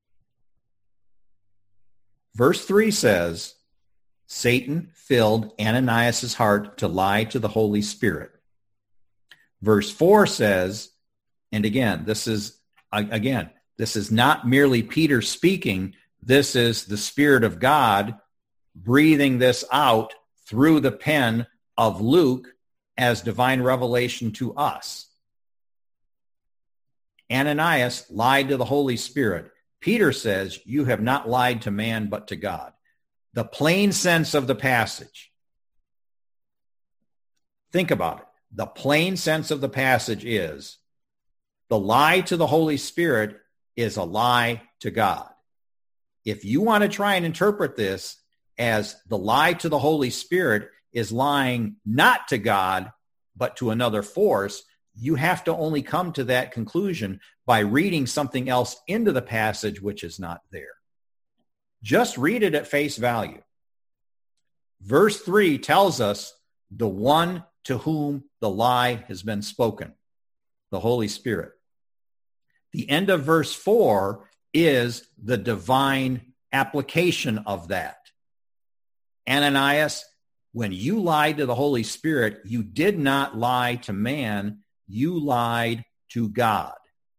Verse 3 says, Satan filled Ananias' heart to lie to the Holy Spirit. Verse 4 says, and again, this is not merely Peter speaking. This is the Spirit of God breathing this out through the pen of Luke as divine revelation to us. Ananias lied to the Holy Spirit. Peter says, you have not lied to man, but to God. The plain sense of the passage. Think about it. The plain sense of the passage is the lie to the Holy Spirit is a lie to God. If you want to try and interpret this as the lie to the Holy Spirit is lying not to God, but to another force, you have to only come to that conclusion by reading something else into the passage which is not there. Just read it at face value. Verse 3 tells us the one to whom the lie has been spoken, the Holy Spirit. The end of verse 4 is the divine application of that. Ananias, when you lied to the Holy Spirit, you did not lie to man, you lied to God.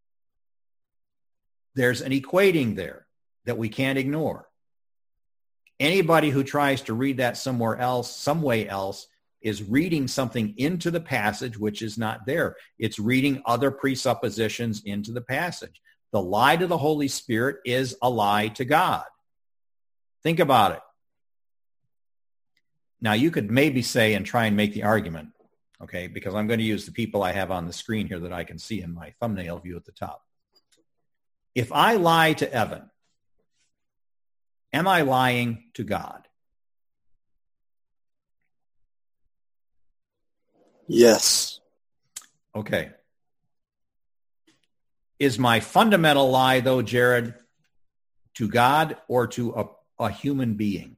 There's an equating there that we can't ignore. Anybody who tries to read that somewhere else, some way else, is reading something into the passage which is not there. It's reading other presuppositions into the passage. The lie to the Holy Spirit is a lie to God. Think about it. Now, you could maybe say and try and make the argument, okay, because I'm going to use the people I have on the screen here that I can see in my thumbnail view at the top. If I lie to Evan, am I lying to God? Yes. Okay. Is my fundamental lie, though, Jared, to God or to a human being?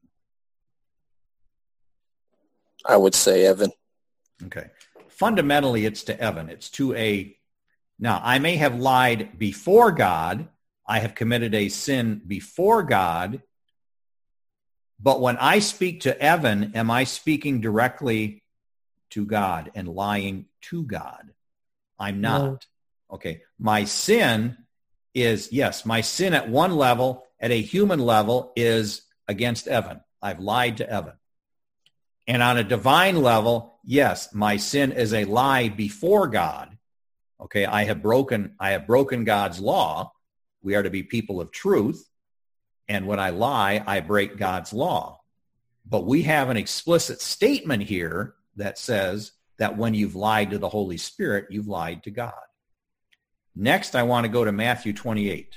I would say Evan. Okay. Fundamentally, it's to Evan. It's to a... Now, I may have lied before God. I have committed a sin before God. But when I speak to Evan, am I speaking directly to God and lying to God? I'm not. No. Okay. My sin is, yes, my sin at one level, at a human level, is against Evan. I've lied to Evan. And on a divine level, yes, my sin is a lie before God. Okay, I have broken God's law. We are to be people of truth. And when I lie, I break God's law. But we have an explicit statement here that says that when you've lied to the Holy Spirit, you've lied to God. Next, I want to go to Matthew 28.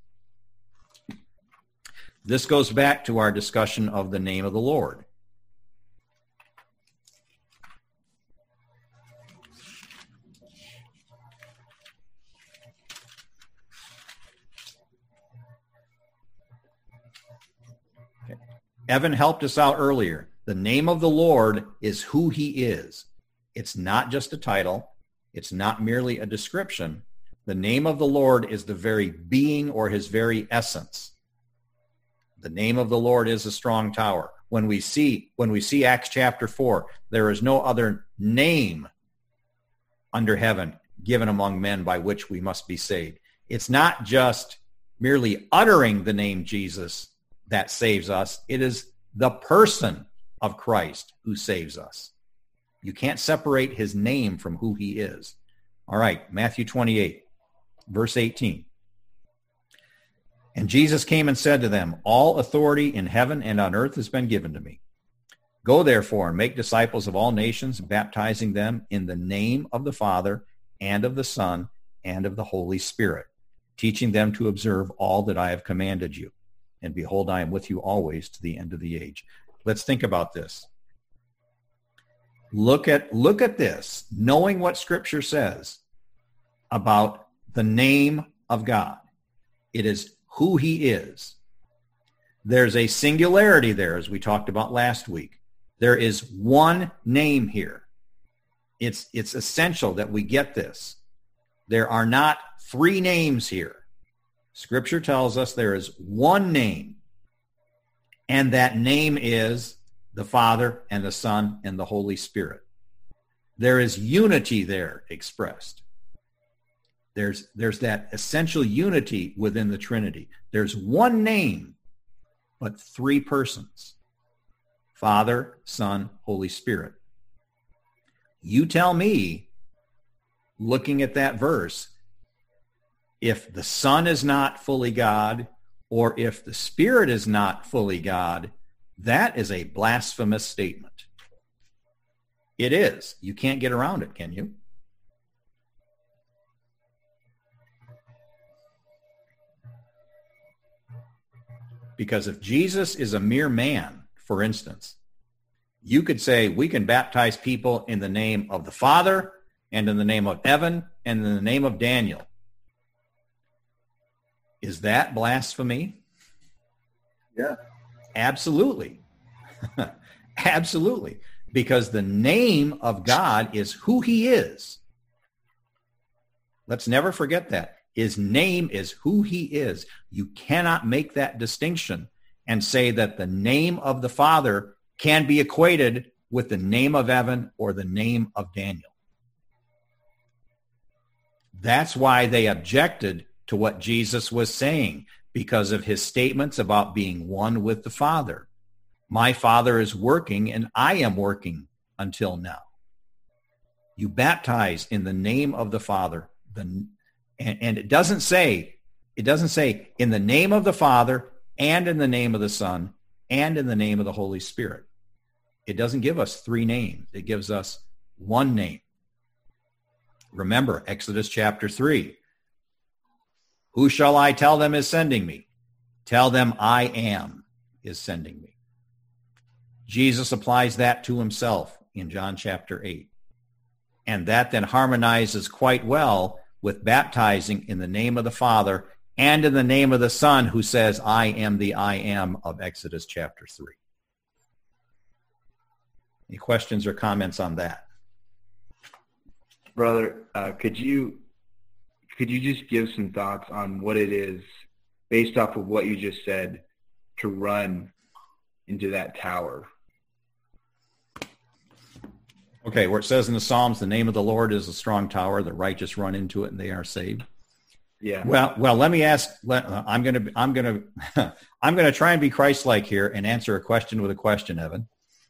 This goes back to our discussion of the name of the Lord. Evan helped us out earlier. The name of the Lord is who he is. It's not just a title. It's not merely a description. The name of the Lord is the very being or his very essence. The name of the Lord is a strong tower. When we see Acts chapter 4, there is no other name under heaven given among men by which we must be saved. It's not just merely uttering the name Jesus that saves us. It is the person of Christ who saves us. You can't separate his name from who he is. All right, Matthew 28, verse 18. And Jesus came and said to them, all authority in heaven and on earth has been given to me. Go therefore and make disciples of all nations, baptizing them in the name of the Father and of the Son and of the Holy Spirit, teaching them to observe all that I have commanded you. And behold, I am with you always to the end of the age. Let's think about this. Look at this, knowing what Scripture says about the name of God. It is who he is. There's a singularity there, as we talked about last week. There is one name here. It's essential that we get this. There are not three names here. Scripture tells us there is one name, and that name is the Father and the Son and the Holy Spirit. There is unity there expressed. There's that essential unity within the Trinity. There's one name, but three persons. Father, Son, Holy Spirit. You tell me, looking at that verse, if the Son is not fully God, or if the Spirit is not fully God, that is a blasphemous statement. It is. You can't get around it, can you? Because if Jesus is a mere man, for instance, you could say we can baptize people in the name of the Father and in the name of Evan and in the name of Daniel. Is that blasphemy? Yeah. Absolutely. Absolutely. Because the name of God is who he is. Let's never forget that. His name is who he is. You cannot make that distinction and say that the name of the Father can be equated with the name of Evan or the name of Daniel. That's why they objected to what Jesus was saying, because of his statements about being one with the Father. My Father is working and I am working until now. You baptize in the name of the Father. And it doesn't say in the name of the Father and in the name of the Son and in the name of the Holy Spirit. It doesn't give us three names. It gives us one name. Remember, Exodus chapter 3. Who shall I tell them is sending me? Tell them I am is sending me. Jesus applies that to himself in John chapter 8. And that then harmonizes quite well with baptizing in the name of the Father and in the name of the Son, who says, I am the I am of Exodus chapter 3. Any questions or comments on that? Brother, could you just give some thoughts on what it is, based off of what you just said, to run into that tower? Okay, where it says in the Psalms, the name of the Lord is a strong tower, the righteous run into it and they are saved. Yeah. Well, let me ask. I'm gonna try and be Christ-like here and answer a question with a question, Evan.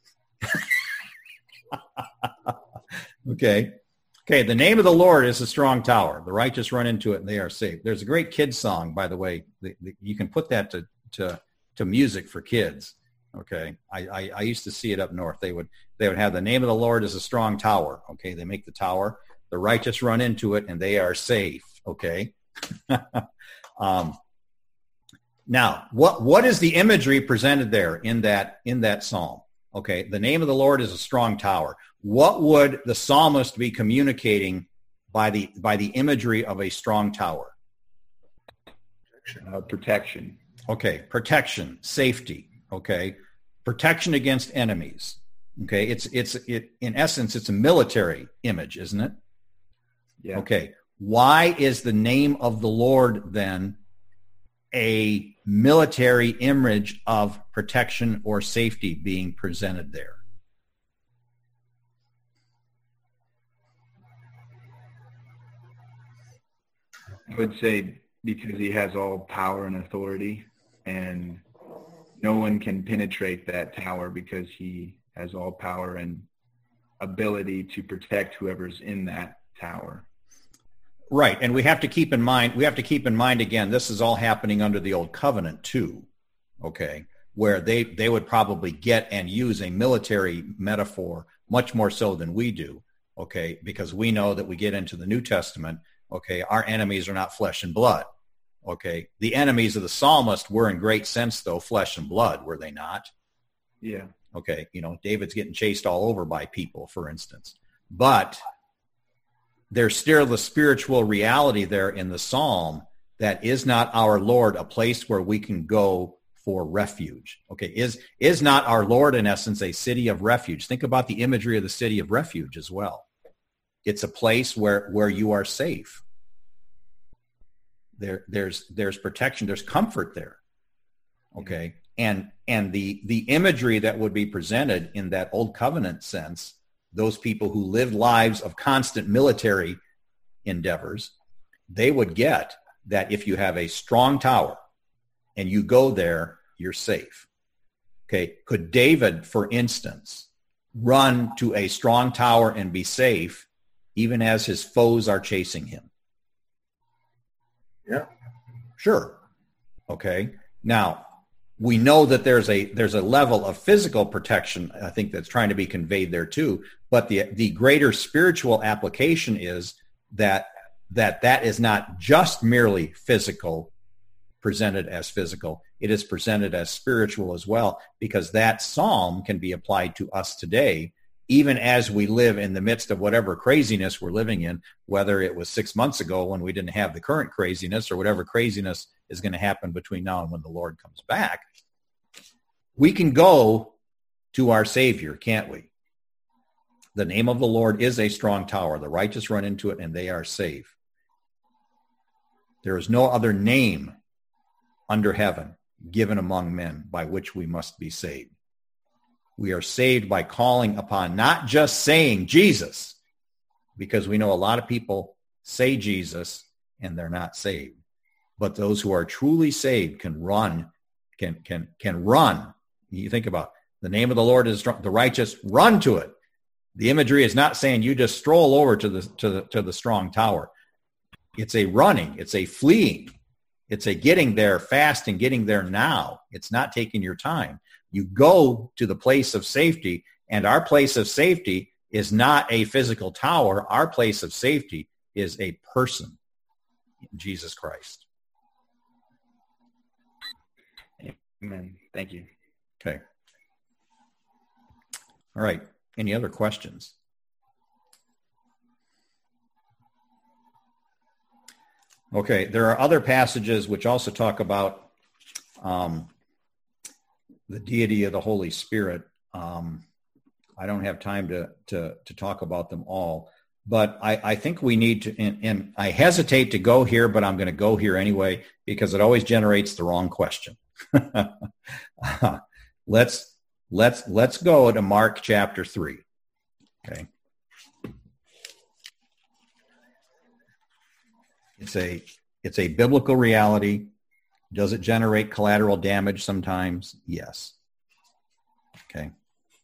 Okay. The name of the Lord is a strong tower. The righteous run into it and they are saved. There's a great kids song, by the way. You can put that to music for kids. Okay. I used to see it up north. They would have the name of the Lord is a strong tower. Okay. They make the tower. The righteous run into it and they are safe. Okay. Now, what is the imagery presented there in that psalm? Okay. The name of the Lord is a strong tower. What would the psalmist be communicating by the imagery of a strong tower? Protection. Okay. Protection, safety. Okay. Protection against enemies. Okay. It in essence, it's a military image, isn't it? Yeah. Okay. Why is the name of the Lord then a military image of protection or safety being presented there? I would say because he has all power and authority, and no one can penetrate that tower because he has all power and ability to protect whoever's in that tower. Right, and we have to keep in mind again, this is all happening under the old covenant too, okay, where they would probably get and use a military metaphor much more so than we do, okay, because we know that we get into the New Testament, okay, our enemies are not flesh and blood, okay. The enemies of the psalmist were in great sense, though, flesh and blood, were they not? Yeah. Okay, David's getting chased all over by people, for instance. But there's still the spiritual reality there in the psalm that is not our Lord a place where we can go for refuge. Okay, is not our Lord, in essence, a city of refuge? Think about the imagery of the city of refuge as well. It's a place where you are safe. There's protection, there's comfort there. Okay, and the imagery that would be presented in that old covenant sense, those people who lived lives of constant military endeavors, they would get that if you have a strong tower and you go there, you're safe. Okay, could David, for instance, run to a strong tower and be safe even as his foes are chasing him? Yeah. Sure. Okay. Now, we know that there's a level of physical protection, I think, that's trying to be conveyed there too. But the greater spiritual application is that is not just merely physical, presented as physical. It is presented as spiritual as well, because that psalm can be applied to us today, even as we live in the midst of whatever craziness we're living in, whether it was 6 months ago when we didn't have the current craziness or whatever craziness is going to happen between now and when the Lord comes back. We can go to our Savior, can't we? The name of the Lord is a strong tower. The righteous run into it and they are safe. There is no other name under heaven given among men by which we must be saved. We are saved by calling upon, not just saying Jesus, because we know a lot of people say Jesus and they're not saved. But those who are truly saved can run. You think about the name of the Lord is the righteous, run to it. The imagery is not saying you just stroll over to the strong tower. It's a running, it's a fleeing, it's a getting there fast and getting there now. It's not taking your time. You go to the place of safety, and our place of safety is not a physical tower. Our place of safety is a person, Jesus Christ. Amen. Thank you. Okay. All right. Any other questions? Okay. There are other passages which also talk about the deity of the Holy Spirit. I don't have time to talk about them all, but I think we need to, and I hesitate to go here, but I'm going to go here anyway, because it always generates the wrong question. Let's go to Mark chapter 3. Okay. It's a biblical reality. Does it generate collateral damage sometimes? Yes. Okay.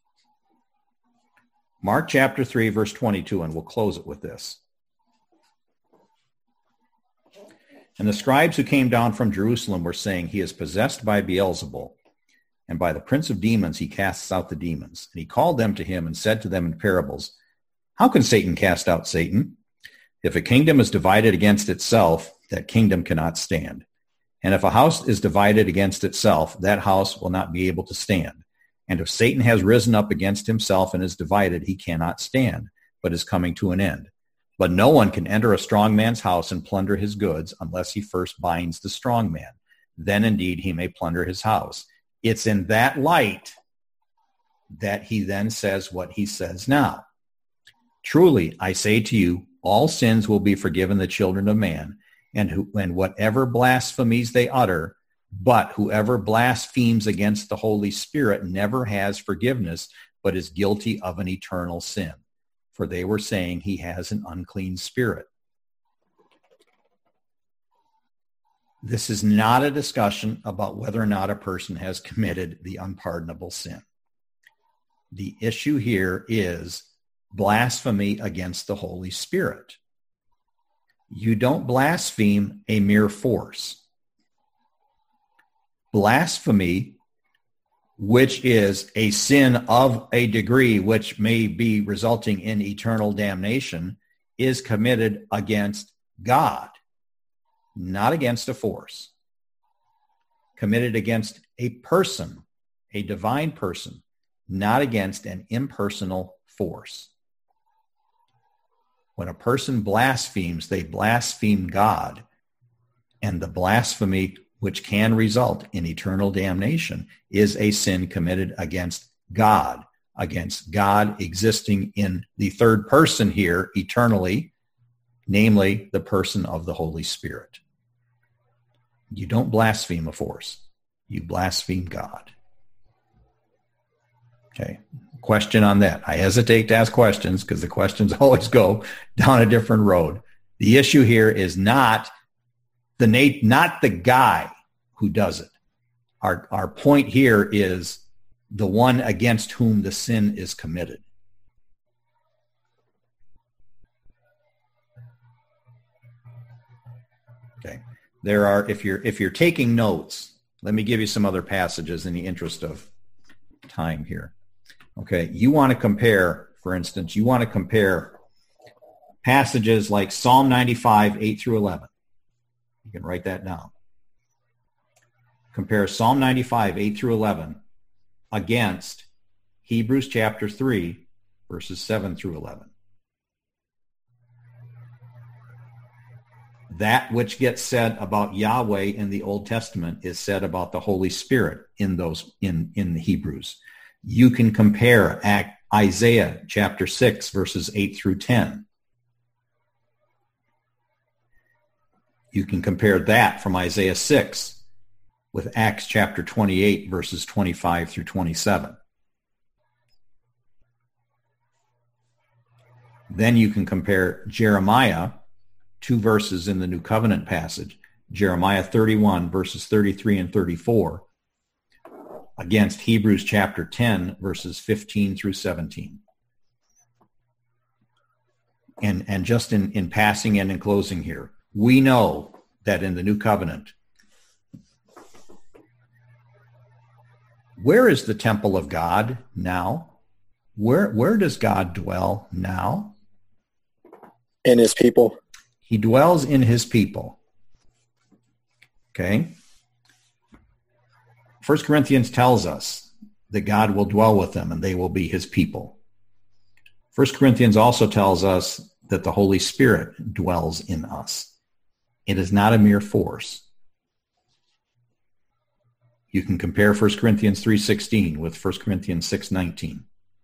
Mark chapter 3, verse 22, and we'll close it with this. And the scribes who came down from Jerusalem were saying, he is possessed by Beelzebul, and by the prince of demons he casts out the demons. And he called them to him and said to them in parables, how can Satan cast out Satan? If a kingdom is divided against itself, that kingdom cannot stand. And if a house is divided against itself, that house will not be able to stand. And if Satan has risen up against himself and is divided, he cannot stand, but is coming to an end. But no one can enter a strong man's house and plunder his goods unless he first binds the strong man. Then indeed he may plunder his house. It's in that light that he then says what he says now. Truly, I say to you, all sins will be forgiven the children of man, and whatever blasphemies they utter, but whoever blasphemes against the Holy Spirit never has forgiveness, but is guilty of an eternal sin. For they were saying he has an unclean spirit. This is not a discussion about whether or not a person has committed the unpardonable sin. The issue here is blasphemy against the Holy Spirit. You don't blaspheme a mere force. Blasphemy, which is a sin of a degree which may be resulting in eternal damnation, is committed against God, not against a force. Committed against a person, a divine person, not against an impersonal force. When a person blasphemes, they blaspheme God, and the blasphemy which can result in eternal damnation is a sin committed against God existing in the third person here eternally, namely the person of the Holy Spirit. You don't blaspheme a force. You blaspheme God. Okay. Question on that. I hesitate to ask questions because the questions always go down a different road. The issue here is not the guy who does it. Our point here is the one against whom the sin is committed. Okay. There are, if you're taking notes, let me give you some other passages in the interest of time here. Okay. You want to compare, for instance, passages like Psalm 95, 8 through 11. You can write that down. Compare Psalm 95, 8 through 11 against Hebrews chapter 3, verses 7 through 11. That which gets said about Yahweh in the Old Testament is said about the Holy Spirit in the Hebrews. You can compare Isaiah chapter 6, verses 8 through 10. You can compare that from Isaiah 6 with Acts chapter 28, verses 25 through 27. Then you can compare Jeremiah, 2 verses in the New Covenant passage, Jeremiah 31, verses 33 and 34, against Hebrews chapter 10, verses 15 through 17. And just in passing and in closing here, we know that in the New Covenant, where is the temple of God now? Where does God dwell now? In his people. He dwells in his people. Okay? 1 Corinthians tells us that God will dwell with them and they will be his people. 1 Corinthians also tells us that the Holy Spirit dwells in us. It is not a mere force. You can compare 1 Corinthians 3:16 with 1 Corinthians 6:19.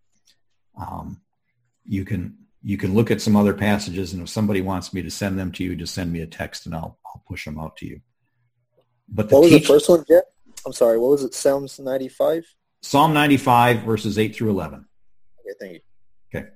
You can look at some other passages, and if somebody wants me to send them to you, just send me a text and I'll push them out to you. But what was the first one, Jeff? I'm sorry, what was it? Psalms 95? Psalm 95, verses 8 through 11. Okay, thank you. Okay.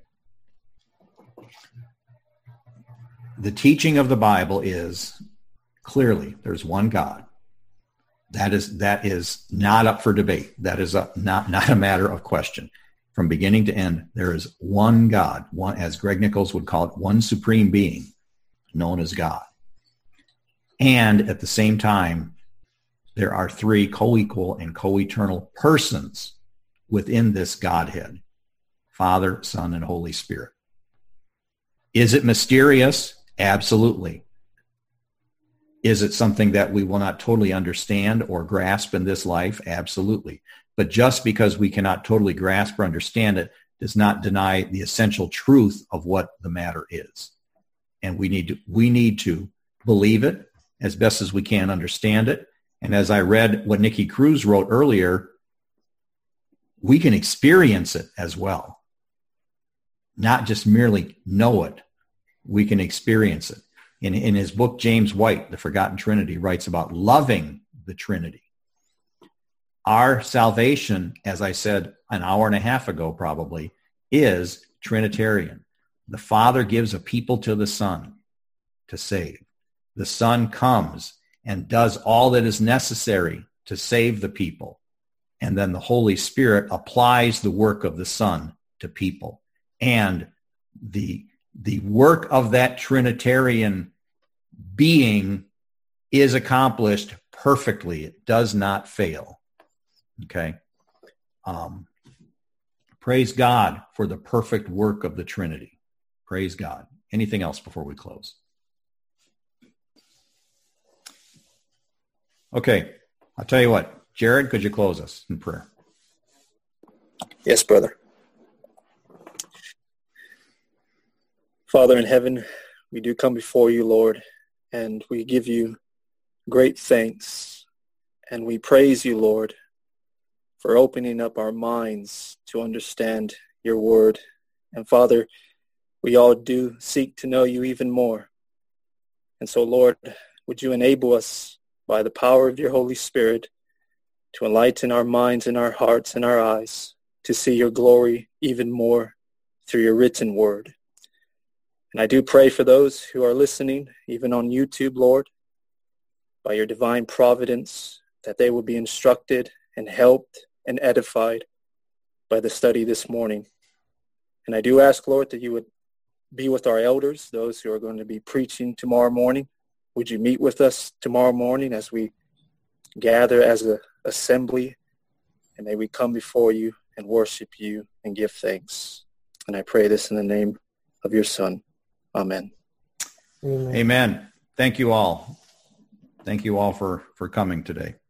The teaching of the Bible is clearly there's one God. That is not up for debate. That is not a matter of question. From beginning to end, there is one God, one, as Greg Nichols would call it, one supreme being known as God. And at the same time, there are three co-equal and co-eternal persons within this Godhead: Father, Son, and Holy Spirit. Is it mysterious? Absolutely. Is it something that we will not totally understand or grasp in this life? Absolutely. But just because we cannot totally grasp or understand it does not deny the essential truth of what the matter is. And we need to believe it as best as we can, understand it. And as I read what Nicky Cruz wrote earlier, we can experience it as well. Not just merely know it. We can experience it. In his book, James White, The Forgotten Trinity, writes about loving the Trinity. Our salvation, as I said an hour and a half ago probably, is Trinitarian. The Father gives a people to the Son to save. The Son comes and does all that is necessary to save the people. And then the Holy Spirit applies the work of the Son to people. And the work of that Trinitarian being is accomplished perfectly. It does not fail. Okay? Praise God for the perfect work of the Trinity. Praise God. Anything else before we close? Okay. I'll tell you what. Jared, could you close us in prayer? Yes, brother. Father in heaven, we do come before you, Lord, and we give you great thanks, and we praise you, Lord, for opening up our minds to understand your word. And Father, we all do seek to know you even more. And so, Lord, would you enable us by the power of your Holy Spirit to enlighten our minds and our hearts and our eyes to see your glory even more through your written word. And I do pray for those who are listening, even on YouTube, Lord, by your divine providence, that they will be instructed and helped and edified by the study this morning. And I do ask, Lord, that you would be with our elders, those who are going to be preaching tomorrow morning. Would you meet with us tomorrow morning as we gather as an assembly, and may we come before you and worship you and give thanks. And I pray this in the name of your Son. Amen. Amen. Thank you all. Thank you all for coming today.